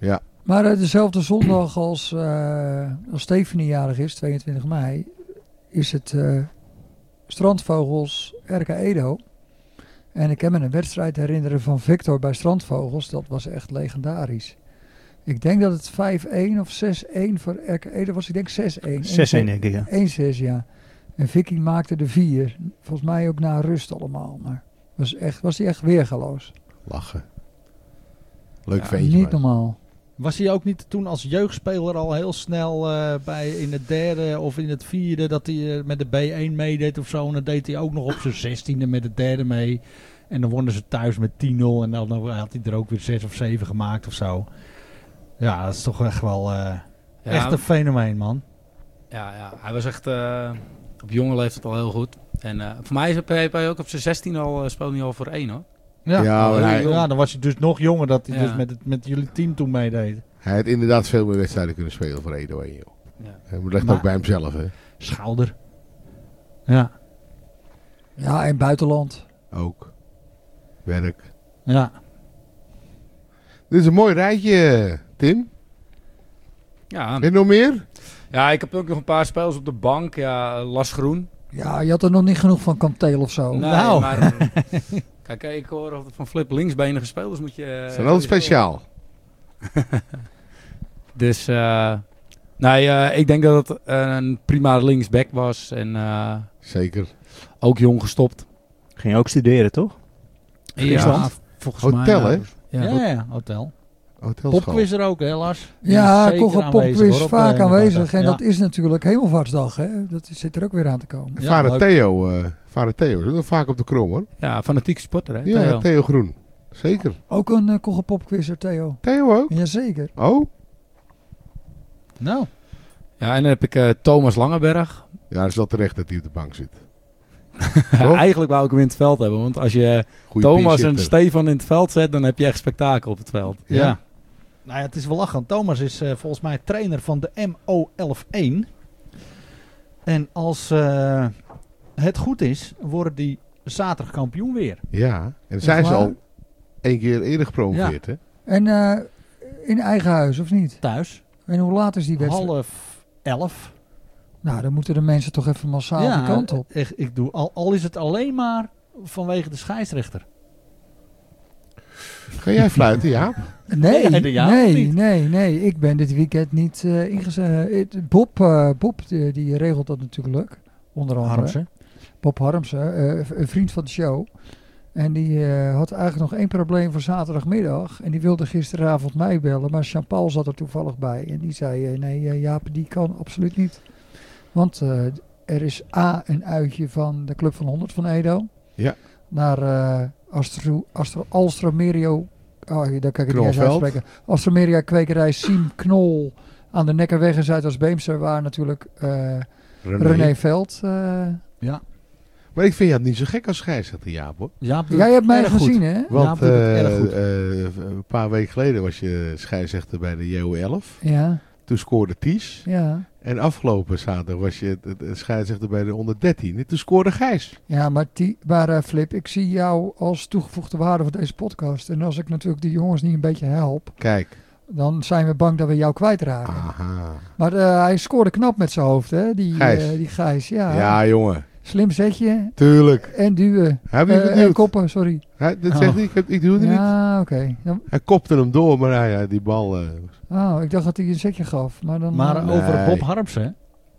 Maar uh, dezelfde zondag als, uh, als Stephanie jarig is, tweeëntwintig mei, is het uh, Strandvogels R K Edo. En ik kan me een wedstrijd herinneren van Victor bij Strandvogels. Dat was echt legendarisch. Ik denk dat het vijf-een of zes-een voor R K Edo was. Ik denk zes-een. zes-een denk ik, ja. één-zes, ja. En Vicky maakte de vier. Volgens mij ook na rust allemaal. Maar was, echt, was hij echt weergaloos. Lachen. Leuk Ja, ventje. niet maar. normaal. Was hij ook niet toen als jeugdspeler al heel snel uh, bij in het derde of in het vierde dat hij uh, met de B één meedeed of zo? En dan deed hij ook nog op zijn zestiende met het derde mee. En dan wonnen ze thuis met tien nul en dan, dan had hij er ook weer zes of zeven gemaakt of zo. Ja, dat is toch echt wel uh, Ja, echt een fenomeen, man. Ja, ja, hij was echt uh, op jonge leeftijd al heel goed. En uh, voor mij is hij ook op zijn zestien al uh, speelde hij al voor één, hoor. Ja, Ja, maar hij- ja, dan was hij dus nog jonger dat hij Ja. dus met, het, met jullie team toen meedeed. Hij had inderdaad veel meer wedstrijden kunnen spelen voor Edo één, joh. Ja. Hij ligt Maar- ook bij hemzelf, hè. Schouder. Ja, Ja, en buitenland. Ook. Werk. ja. Dit is een mooi rijtje, Tim. Ja. Heb je nog meer? ja, ik heb ook nog een paar spelers op de bank. Ja, Las Groen. Ja, je had er nog niet genoeg van Kanteel of zo. Nee, Nou. maar... Kijk, ik hoor altijd van Flip linksbenige spelers moet je... Ze Uh, zijn altijd speciaal. Dus, uh, nee, uh, ik denk dat het een prima linksback was. En uh, Zeker. ook jong gestopt. Ging je ook studeren, toch? Ja, volgens Hotel, mij. hè? uh, Ja, Ja, ja, hotel. Hotelschool. Popquiz er ook, hè, Lars? Die Ja, is zeker Kogge aanwezig, Popquiz hoor, op vaak de aanwezig. eenenvijftig. En Ja. dat is natuurlijk Hemelvaartsdag, hè. Dat zit er ook weer aan te komen. En Ja, vader leuk. Theo, uh, vader Theo, is ook vaak op de krom, hoor. ja, fanatieke sporter, hè? Ja, Theo. Theo Groen. Zeker. Ook een uh, Kogge Popquizzer, Theo. Theo ook? Jazeker. Oh? Nou, Ja, en dan heb ik uh, Thomas Langeberg. Ja, het is wel terecht dat hij op de bank zit. Eigenlijk wou ik hem in het veld hebben. Want als je Goeie Thomas en pinchitter. Stefan in het veld zet, dan heb je echt spektakel op het veld. ja. Ja. Nou ja, het is wel lachen. Thomas is uh, volgens mij trainer van de M O elf één. En als uh, het goed is, worden die zaterdag kampioen weer. Ja, en dan zijn ze waar? al één keer eerder gepromoveerd, hè? En uh, in eigen huis, of niet? Thuis. En hoe laat is die wedstrijd? Half elf. Nou, dan moeten de mensen toch even massaal die kant op. echt, ik doe, al, al is het alleen maar vanwege de scheidsrechter. Ga jij fluiten, ja? Nee, Nee, de ja of nee, niet? nee, nee. Ik ben dit weekend niet uh, ingezet. Bob, uh, Bob die, die regelt dat natuurlijk. Onder andere. Harmsen. Bob Harmsen, uh, een vriend van de show. En die uh, had eigenlijk nog één probleem voor zaterdagmiddag. En die wilde gisteravond mij bellen. Maar Jean-Paul zat er toevallig bij. En die zei, uh, nee uh, Jaap, die kan absoluut niet. Want uh, er is A, een uitje van de Club van honderd van Edo. Ja. Naar uh, Astro, Astro, Alstromerio. Oh, daar kan ik het niet eens Knolveld. uitspreken. Alstromeria kwekerij Siem Knol aan de Nekkerweg in Zuidoost-Beemster. Waar natuurlijk uh, René. René Veld... Uh, Ja. Maar ik vind jou niet zo gek als scheidsrechter, Jaap, hoor. Jaap doet jij hebt mij erg goed. gezien, hè? Want doet het eh, erg goed. eh, een paar weken geleden was je scheidsrechter bij de J O elf. Ja, Toen scoorde Ties. ja. En afgelopen zaterdag was je het- het- het scheidsrechter bij de onder dertien. En toen scoorde Gijs. Ja, maar, die, maar uh, Flip, ik zie jou als toegevoegde waarde van deze podcast. En als ik natuurlijk die jongens niet een beetje help, Kijk. dan zijn we bang dat we jou kwijtraken. Aha. Maar uh, hij scoorde knap met zijn hoofd, hè? Die Gijs. uh, die Gijs. Ja, Ja, jongen. slim zetje Tuurlijk. en duwen. Heb je Uh, het en geduwd? koppen, sorry. Hij, dat Oh. zegt hij, ik, heb- ik doe het niet. Ja, oké. Dan- Hij kopte hem door, maar ja, ja, die bal... eh, Oh, ik dacht dat hij een zetje gaf. Maar, dan, Maar uh, Nee. over Bob Harmsen,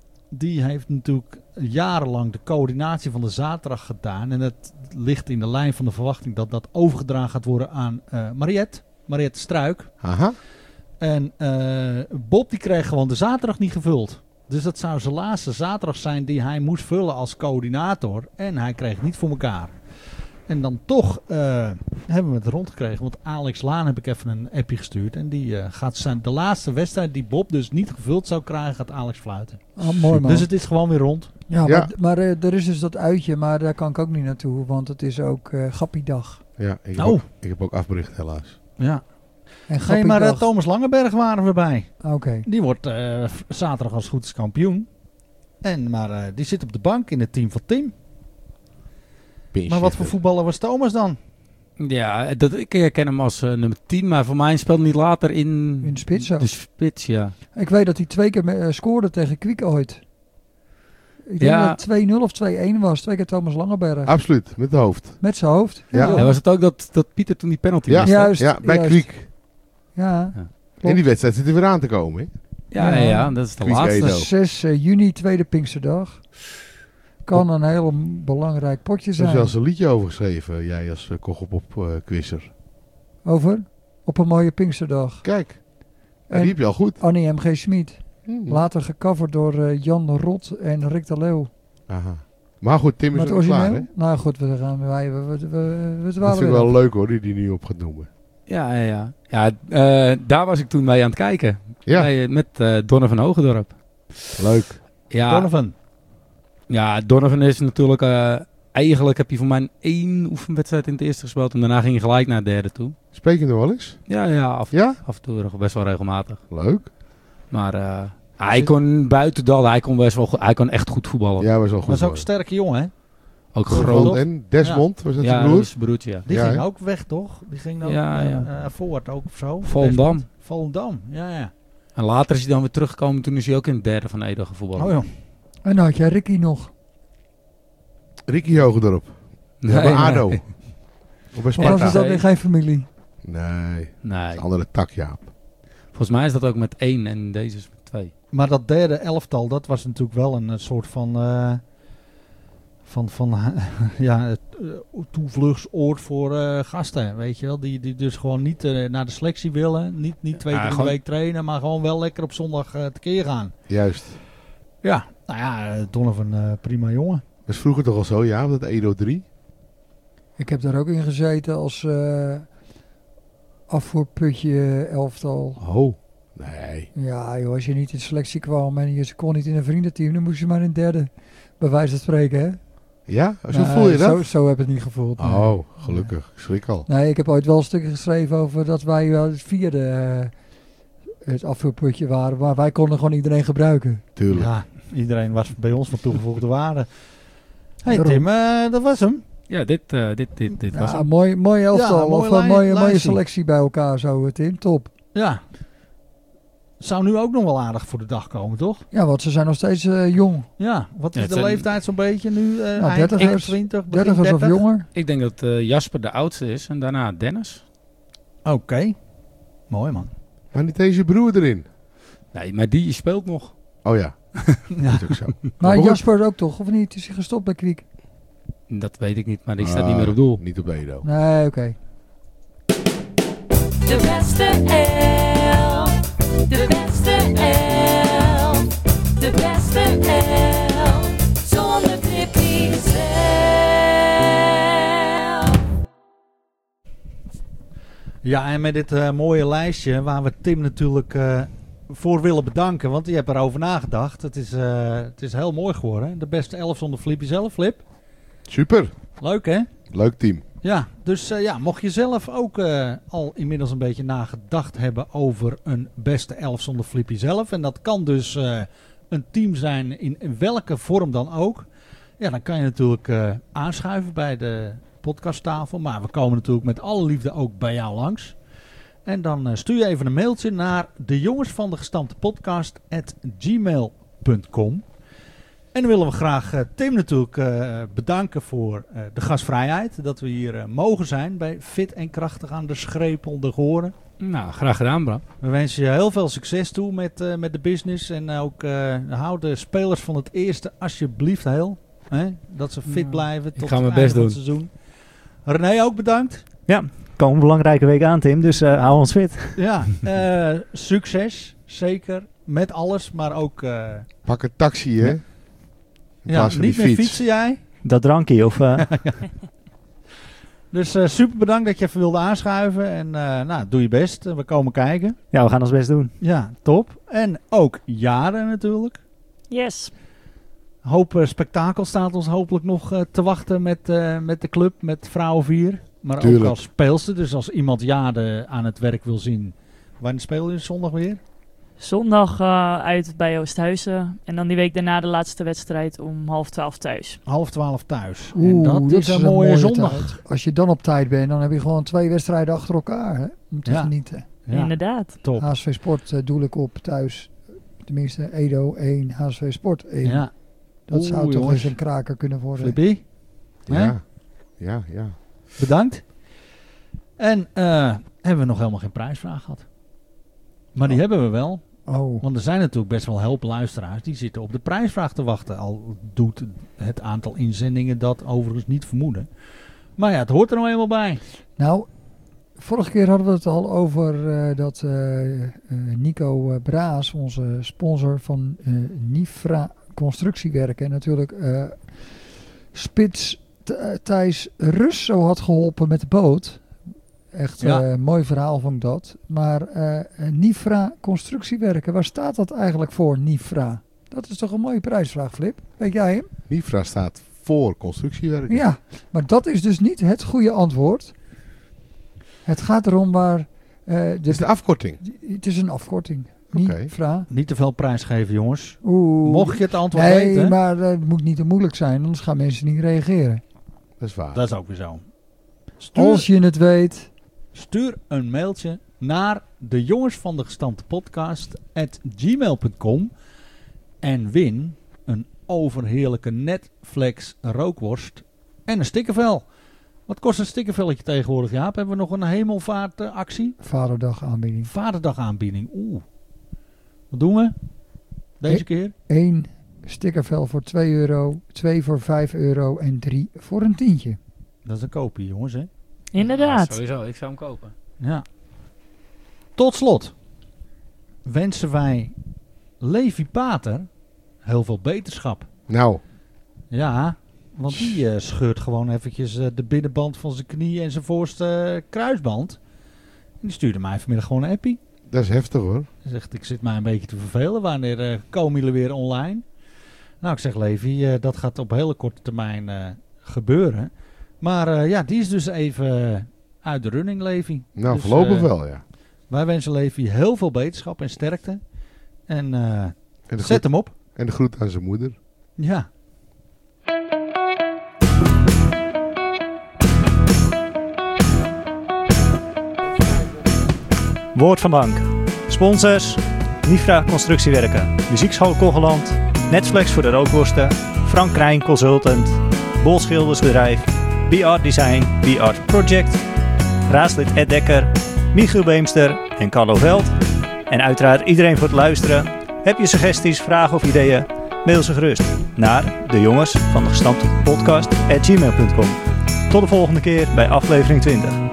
die heeft natuurlijk jarenlang de coördinatie van de zaterdag gedaan. En het ligt in de lijn van de verwachting dat dat overgedragen gaat worden aan uh, Mariette. Mariette Struik. aha. En uh, Bob die kreeg gewoon de zaterdag niet gevuld. Dus dat zou zijn laatste zaterdag zijn die hij moest vullen als coördinator. En hij kreeg het niet voor elkaar. En dan toch uh, hebben we het rondgekregen. Want Alex Laan heb ik even een appje gestuurd. En die uh, gaat zijn, de laatste wedstrijd die Bob dus niet gevuld zou krijgen, gaat Alex fluiten. oh, mooi man. Dus het is gewoon weer rond. ja, Ja. maar, maar uh, er is dus dat uitje, maar daar kan ik ook niet naartoe. Want het is ook uh, Gappiedag. Ja, ik heb, Oh. ook, ik heb ook afbericht helaas. Ja. En Nee, maar uh, Gappiedag... Thomas Langeberg waren we bij. Oké. Die wordt uh, zaterdag als het goed is kampioen. En, maar uh, die zit op de bank in het team van Tim. Maar wat voor voetballer was Thomas dan? Ja, dat, ik herken hem als uh, nummer tien, maar voor mij speelde hij niet later in, In de spits zo. de spits, ja. Ik weet dat hij twee keer me- uh, scoorde tegen Kwiek ooit. Ik denk Ja. dat het twee nul of twee-een was. Twee keer Thomas Langeberg. Absoluut, met de hoofd. Met zijn hoofd. Ja. Ja, was het ook dat, dat Pieter toen die penalty Ja. miste? Juist. Ja, bij juist. Kwiek. Ja. En die wedstrijd zit er weer aan te komen. Hè? Ja, ja, Ja. ja, dat is de Kwiek laatste. Edo. zes uh, juni, tweede Pinksterdag. Kan een heel belangrijk potje Daar heb zijn. je zelfs een liedje over geschreven, jij als uh, Kogelpop-quizzer. Over? Op een mooie Pinksterdag. Kijk, En die heb je al goed. Annie M G. Smit. Hmm. Later gecoverd door uh, Jan Rot en Rick de Leeuw. Aha. Maar goed, Tim is Met nog niet klaar, hè? origineel? Nou goed, we gaan wij, we, we, we, we Dat dwalen vind ik weer wel af. leuk hoor, die die nu op gaat noemen. Ja, ja, ja. ja uh, daar was ik toen mee aan het kijken. Ja, Bij, met uh, Donner van Hogendorp. leuk. Ja, Donovan. ja, Donovan is natuurlijk... Uh, eigenlijk heb je voor mij één oefenwedstrijd in het eerste gespeeld. En daarna ging je gelijk naar het derde toe. Spreek je nog wel eens? Ja, ja, af, Ja? af en toe best wel regelmatig. Leuk. Maar uh, hij kon buiten dat, hij kon best wel goed, hij kon echt goed voetballen. Ja, was wel goed. Dat is ook hoor. een sterke jongen, hè? Ook Groot. groot. En Desmond, was dat Ja, zijn dat broer? is zijn broertje, ja. Die Ja, ging hè? ook weg, toch? Die ging dan Ja, uh, ja. uh, voort ook of zo. Volendam. Volendam, ja, ja. En later is hij dan weer teruggekomen. Toen is hij ook in het derde van Edo gevoetbald. Oh joh. En dan had jij Ricky nog. Ricky Hogendorp. Nee, Ja, bij nee. ADO. Of bij Of Sparta. was het dan Nee. weer geen familie? Nee, Nee. een andere tak, Jaap. Volgens mij is dat ook met één en deze is met twee. Maar dat derde elftal, dat was natuurlijk wel een, eh, soort van... eh, van, van ja, het uh, toevluchtsoord voor eh, gasten, weet je wel. Die, die dus gewoon niet uh, naar de selectie willen. Niet, niet twee Ja, keer in de gewoon- week trainen, maar gewoon wel lekker op zondag uh, tekeer gaan. Juist. Ja, nou ja, uh, Donovan, uh, prima jongen. Was vroeger toch al zo, ja, dat Edo drie? Ik heb daar ook in gezeten als uh, afvoerputje elftal. Oh, nee. Ja, joh, als je niet in de selectie kwam en je kon niet in een vriendenteam, dan moest je maar in derde. Bij wijze van spreken, hè? Ja? Zo Nee, voel je dat? Zo, zo heb ik het niet gevoeld. nee. Oh, gelukkig. Schrik al. Nee, ik heb ooit wel een stukje geschreven over dat wij wel het vierde uh, het afvoerputje waren. Maar wij konden gewoon iedereen gebruiken. Tuurlijk. Ja, iedereen was bij ons van toegevoegde waarde. Hey Daarom. Tim, uh, dat was hem. Ja, dit, uh, dit, dit, dit was Ja, hem. mooi, mooi elftal. Ja, mooi of een lijn- mooie, mooie lijstje. selectie bij elkaar zo, uh, Tim. Top. Ja. Zou nu ook nog wel aardig voor de dag komen, toch? Ja, want ze zijn nog steeds uh, jong. Ja, wat Ja, is het de zijn- leeftijd zo'n beetje nu? Uh, Nou, eind dertigers. twintig, begin Dertigers of dertig? jonger. Ik denk dat uh, Jasper de oudste is en daarna Dennis. Oké. Okay. Mooi man. Maar niet eens je broer erin. Nee, maar die speelt nog. Oh ja, Ja. dat is ook zo. Maar goed. Jasper ook toch, of niet? Is hij gestopt bij Kwiek? Dat weet ik niet, maar die Ah, staat niet meer op doel. Niet op Edo. Nee, oké. Okay. De beste elf. De beste elf. De beste elf. Zonder Tippy zelf. Ja, en met dit uh, mooie lijstje waar we Tim natuurlijk uh, voor willen bedanken. Want die heeft erover nagedacht. Het is, uh, het is heel mooi geworden. De beste elf zonder Flippy zelf, Flip. Super. Leuk hè? Leuk team. Ja, dus uh, ja, mocht je zelf ook uh, al inmiddels een beetje nagedacht hebben over een beste elf zonder Flippy zelf. En dat kan dus uh, een team zijn in, in welke vorm dan ook. Ja, dan kan je natuurlijk uh, aanschuiven bij de podcasttafel. Maar we komen natuurlijk met alle liefde ook bij jou langs. En dan uh, stuur je even een mailtje naar de jongens van de gestampte podcast at gmail punt com. En dan willen we graag uh, Tim natuurlijk uh, bedanken voor uh, de gastvrijheid. Dat we hier uh, mogen zijn bij Fit en Krachtig aan de Schrepel de Goren. Nou, graag gedaan, Bram. We wensen je heel veel succes toe met, uh, met de business. En ook uh, hou de spelers van het eerste alsjeblieft heel. Hè? Dat ze fit Ja. blijven tot ga het mijn einde best van het doen. seizoen. René ook bedankt. Ja, komen een belangrijke week aan, Tim. Dus uh, hou ons fit. Ja, uh, succes. Zeker. Met alles, maar ook... Uh, Pak een taxi, hè? Ja. In ja, plaats van niet die meer fiets. fietsen jij. Dat drankje of... Uh, Dus uh, super bedankt dat je even wilde aanschuiven. En uh, nou, doe je best. We komen kijken. ja, we gaan ons best doen. Ja, top. En ook jaren natuurlijk. Yes. Een hoop uh, spektakel staat ons hopelijk nog uh, te wachten met, uh, met de club, met Vrouwen vier. Maar Tuurlijk. ook als speelster. Dus als iemand jaren aan het werk wil zien. Wanneer speel je zondag weer? Zondag uh, uit bij Oosthuizen. En dan die week daarna de laatste wedstrijd om half twaalf thuis. Half twaalf thuis. Oeh, en dat, dat is een mooie, zondag. tijd. Als je dan op tijd bent, dan heb je gewoon twee wedstrijden achter elkaar. Hè? Om te Ja. genieten. Ja, Inderdaad. top. H S V Sport uh, doel ik op thuis. Tenminste, Edo één, H S V Sport één. Ja. Dat Oeh, zou toch jongens. eens een kraker kunnen worden. Flippy, Hè? Ja, ja, ja. bedankt. En eh, hebben we nog helemaal geen prijsvraag gehad. Maar die Oh. hebben we wel. Oh, Want er zijn natuurlijk best wel heel veel luisteraars die zitten op de prijsvraag te wachten. Al doet het aantal inzendingen dat overigens niet vermoeden. Maar ja, het hoort er nou eenmaal bij. nou, vorige keer hadden we het al over uh, dat uh, uh, Nico uh, Braas, onze sponsor van uh, Nifra Constructiewerken, en natuurlijk uh, Spits Th- Thijs Rus zo had geholpen met de boot. Echt Ja. een mooi verhaal vond ik dat. Maar uh, Nifra Constructiewerken, waar staat dat eigenlijk voor, Nifra? Dat is toch een mooie prijsvraag, Flip? Weet jij hem? Nifra staat voor constructiewerken. Ja, maar dat is dus niet het goede antwoord. Het gaat erom waar... Uh, de, Dat is de afkorting. het is een afkorting. Oké. Nifra. Niet te veel prijs geven, jongens. Oeh. Mocht je het antwoord Nee, weten, maar uh, het moet niet te moeilijk zijn, anders gaan mensen niet reageren. Dat is waar. dat is ook weer zo. Stuur, Als je het weet... stuur een mailtje naar de jongens van de gestampte podcast at gmail punt com en win een overheerlijke Netflix rookworst en een stickervel. Wat kost een stickervelletje tegenwoordig, Jaap? Hebben we nog een hemelvaartactie? Vaderdag aanbieding. Vaderdag aanbieding. Oeh. Wat doen we? Deze Eh, keer? Eén stickervel voor twee euro, twee voor vijf euro en drie voor een tientje. Dat is een kopie, jongens, hè? Inderdaad. Ja, sowieso, ik zou hem kopen. Ja. Tot slot wensen wij Levi Pater heel veel beterschap. Nou, Ja, want die eh, scheurt gewoon eventjes eh, de binnenband van zijn knie en zijn voorste eh, kruisband. En die stuurde mij vanmiddag gewoon een appie. dat is heftig hoor. Hij zegt, ik zit mij een beetje te vervelen. Wanneer eh, komen jullie weer online? Nou, ik zeg, Levi, eh, dat gaat op hele korte termijn eh, gebeuren. Maar eh, ja, die is dus even eh, uit de running, Levi. Nou, Dus, voorlopig eh, wel, ja. Wij wensen Levi heel veel beterschap en sterkte. En eh, En de, zet groet, hem op. en de groet aan zijn moeder. Ja. Woord van dank. Sponsors: Nifra Constructiewerken, Muziekschool Kogeland, Netflix voor de rookworsten, Frank Krijn Consultant, Bol Schildersbedrijf, B-Art Design, B-Art Project, raadslid Ed Dekker, Michiel Beemster en Carlo Veld. En uiteraard iedereen voor het luisteren. Heb je suggesties, vragen of ideeën? Mail ze gerust naar de jongens van de gestampte podcast at gmail punt com. Tot de volgende keer bij aflevering twintig.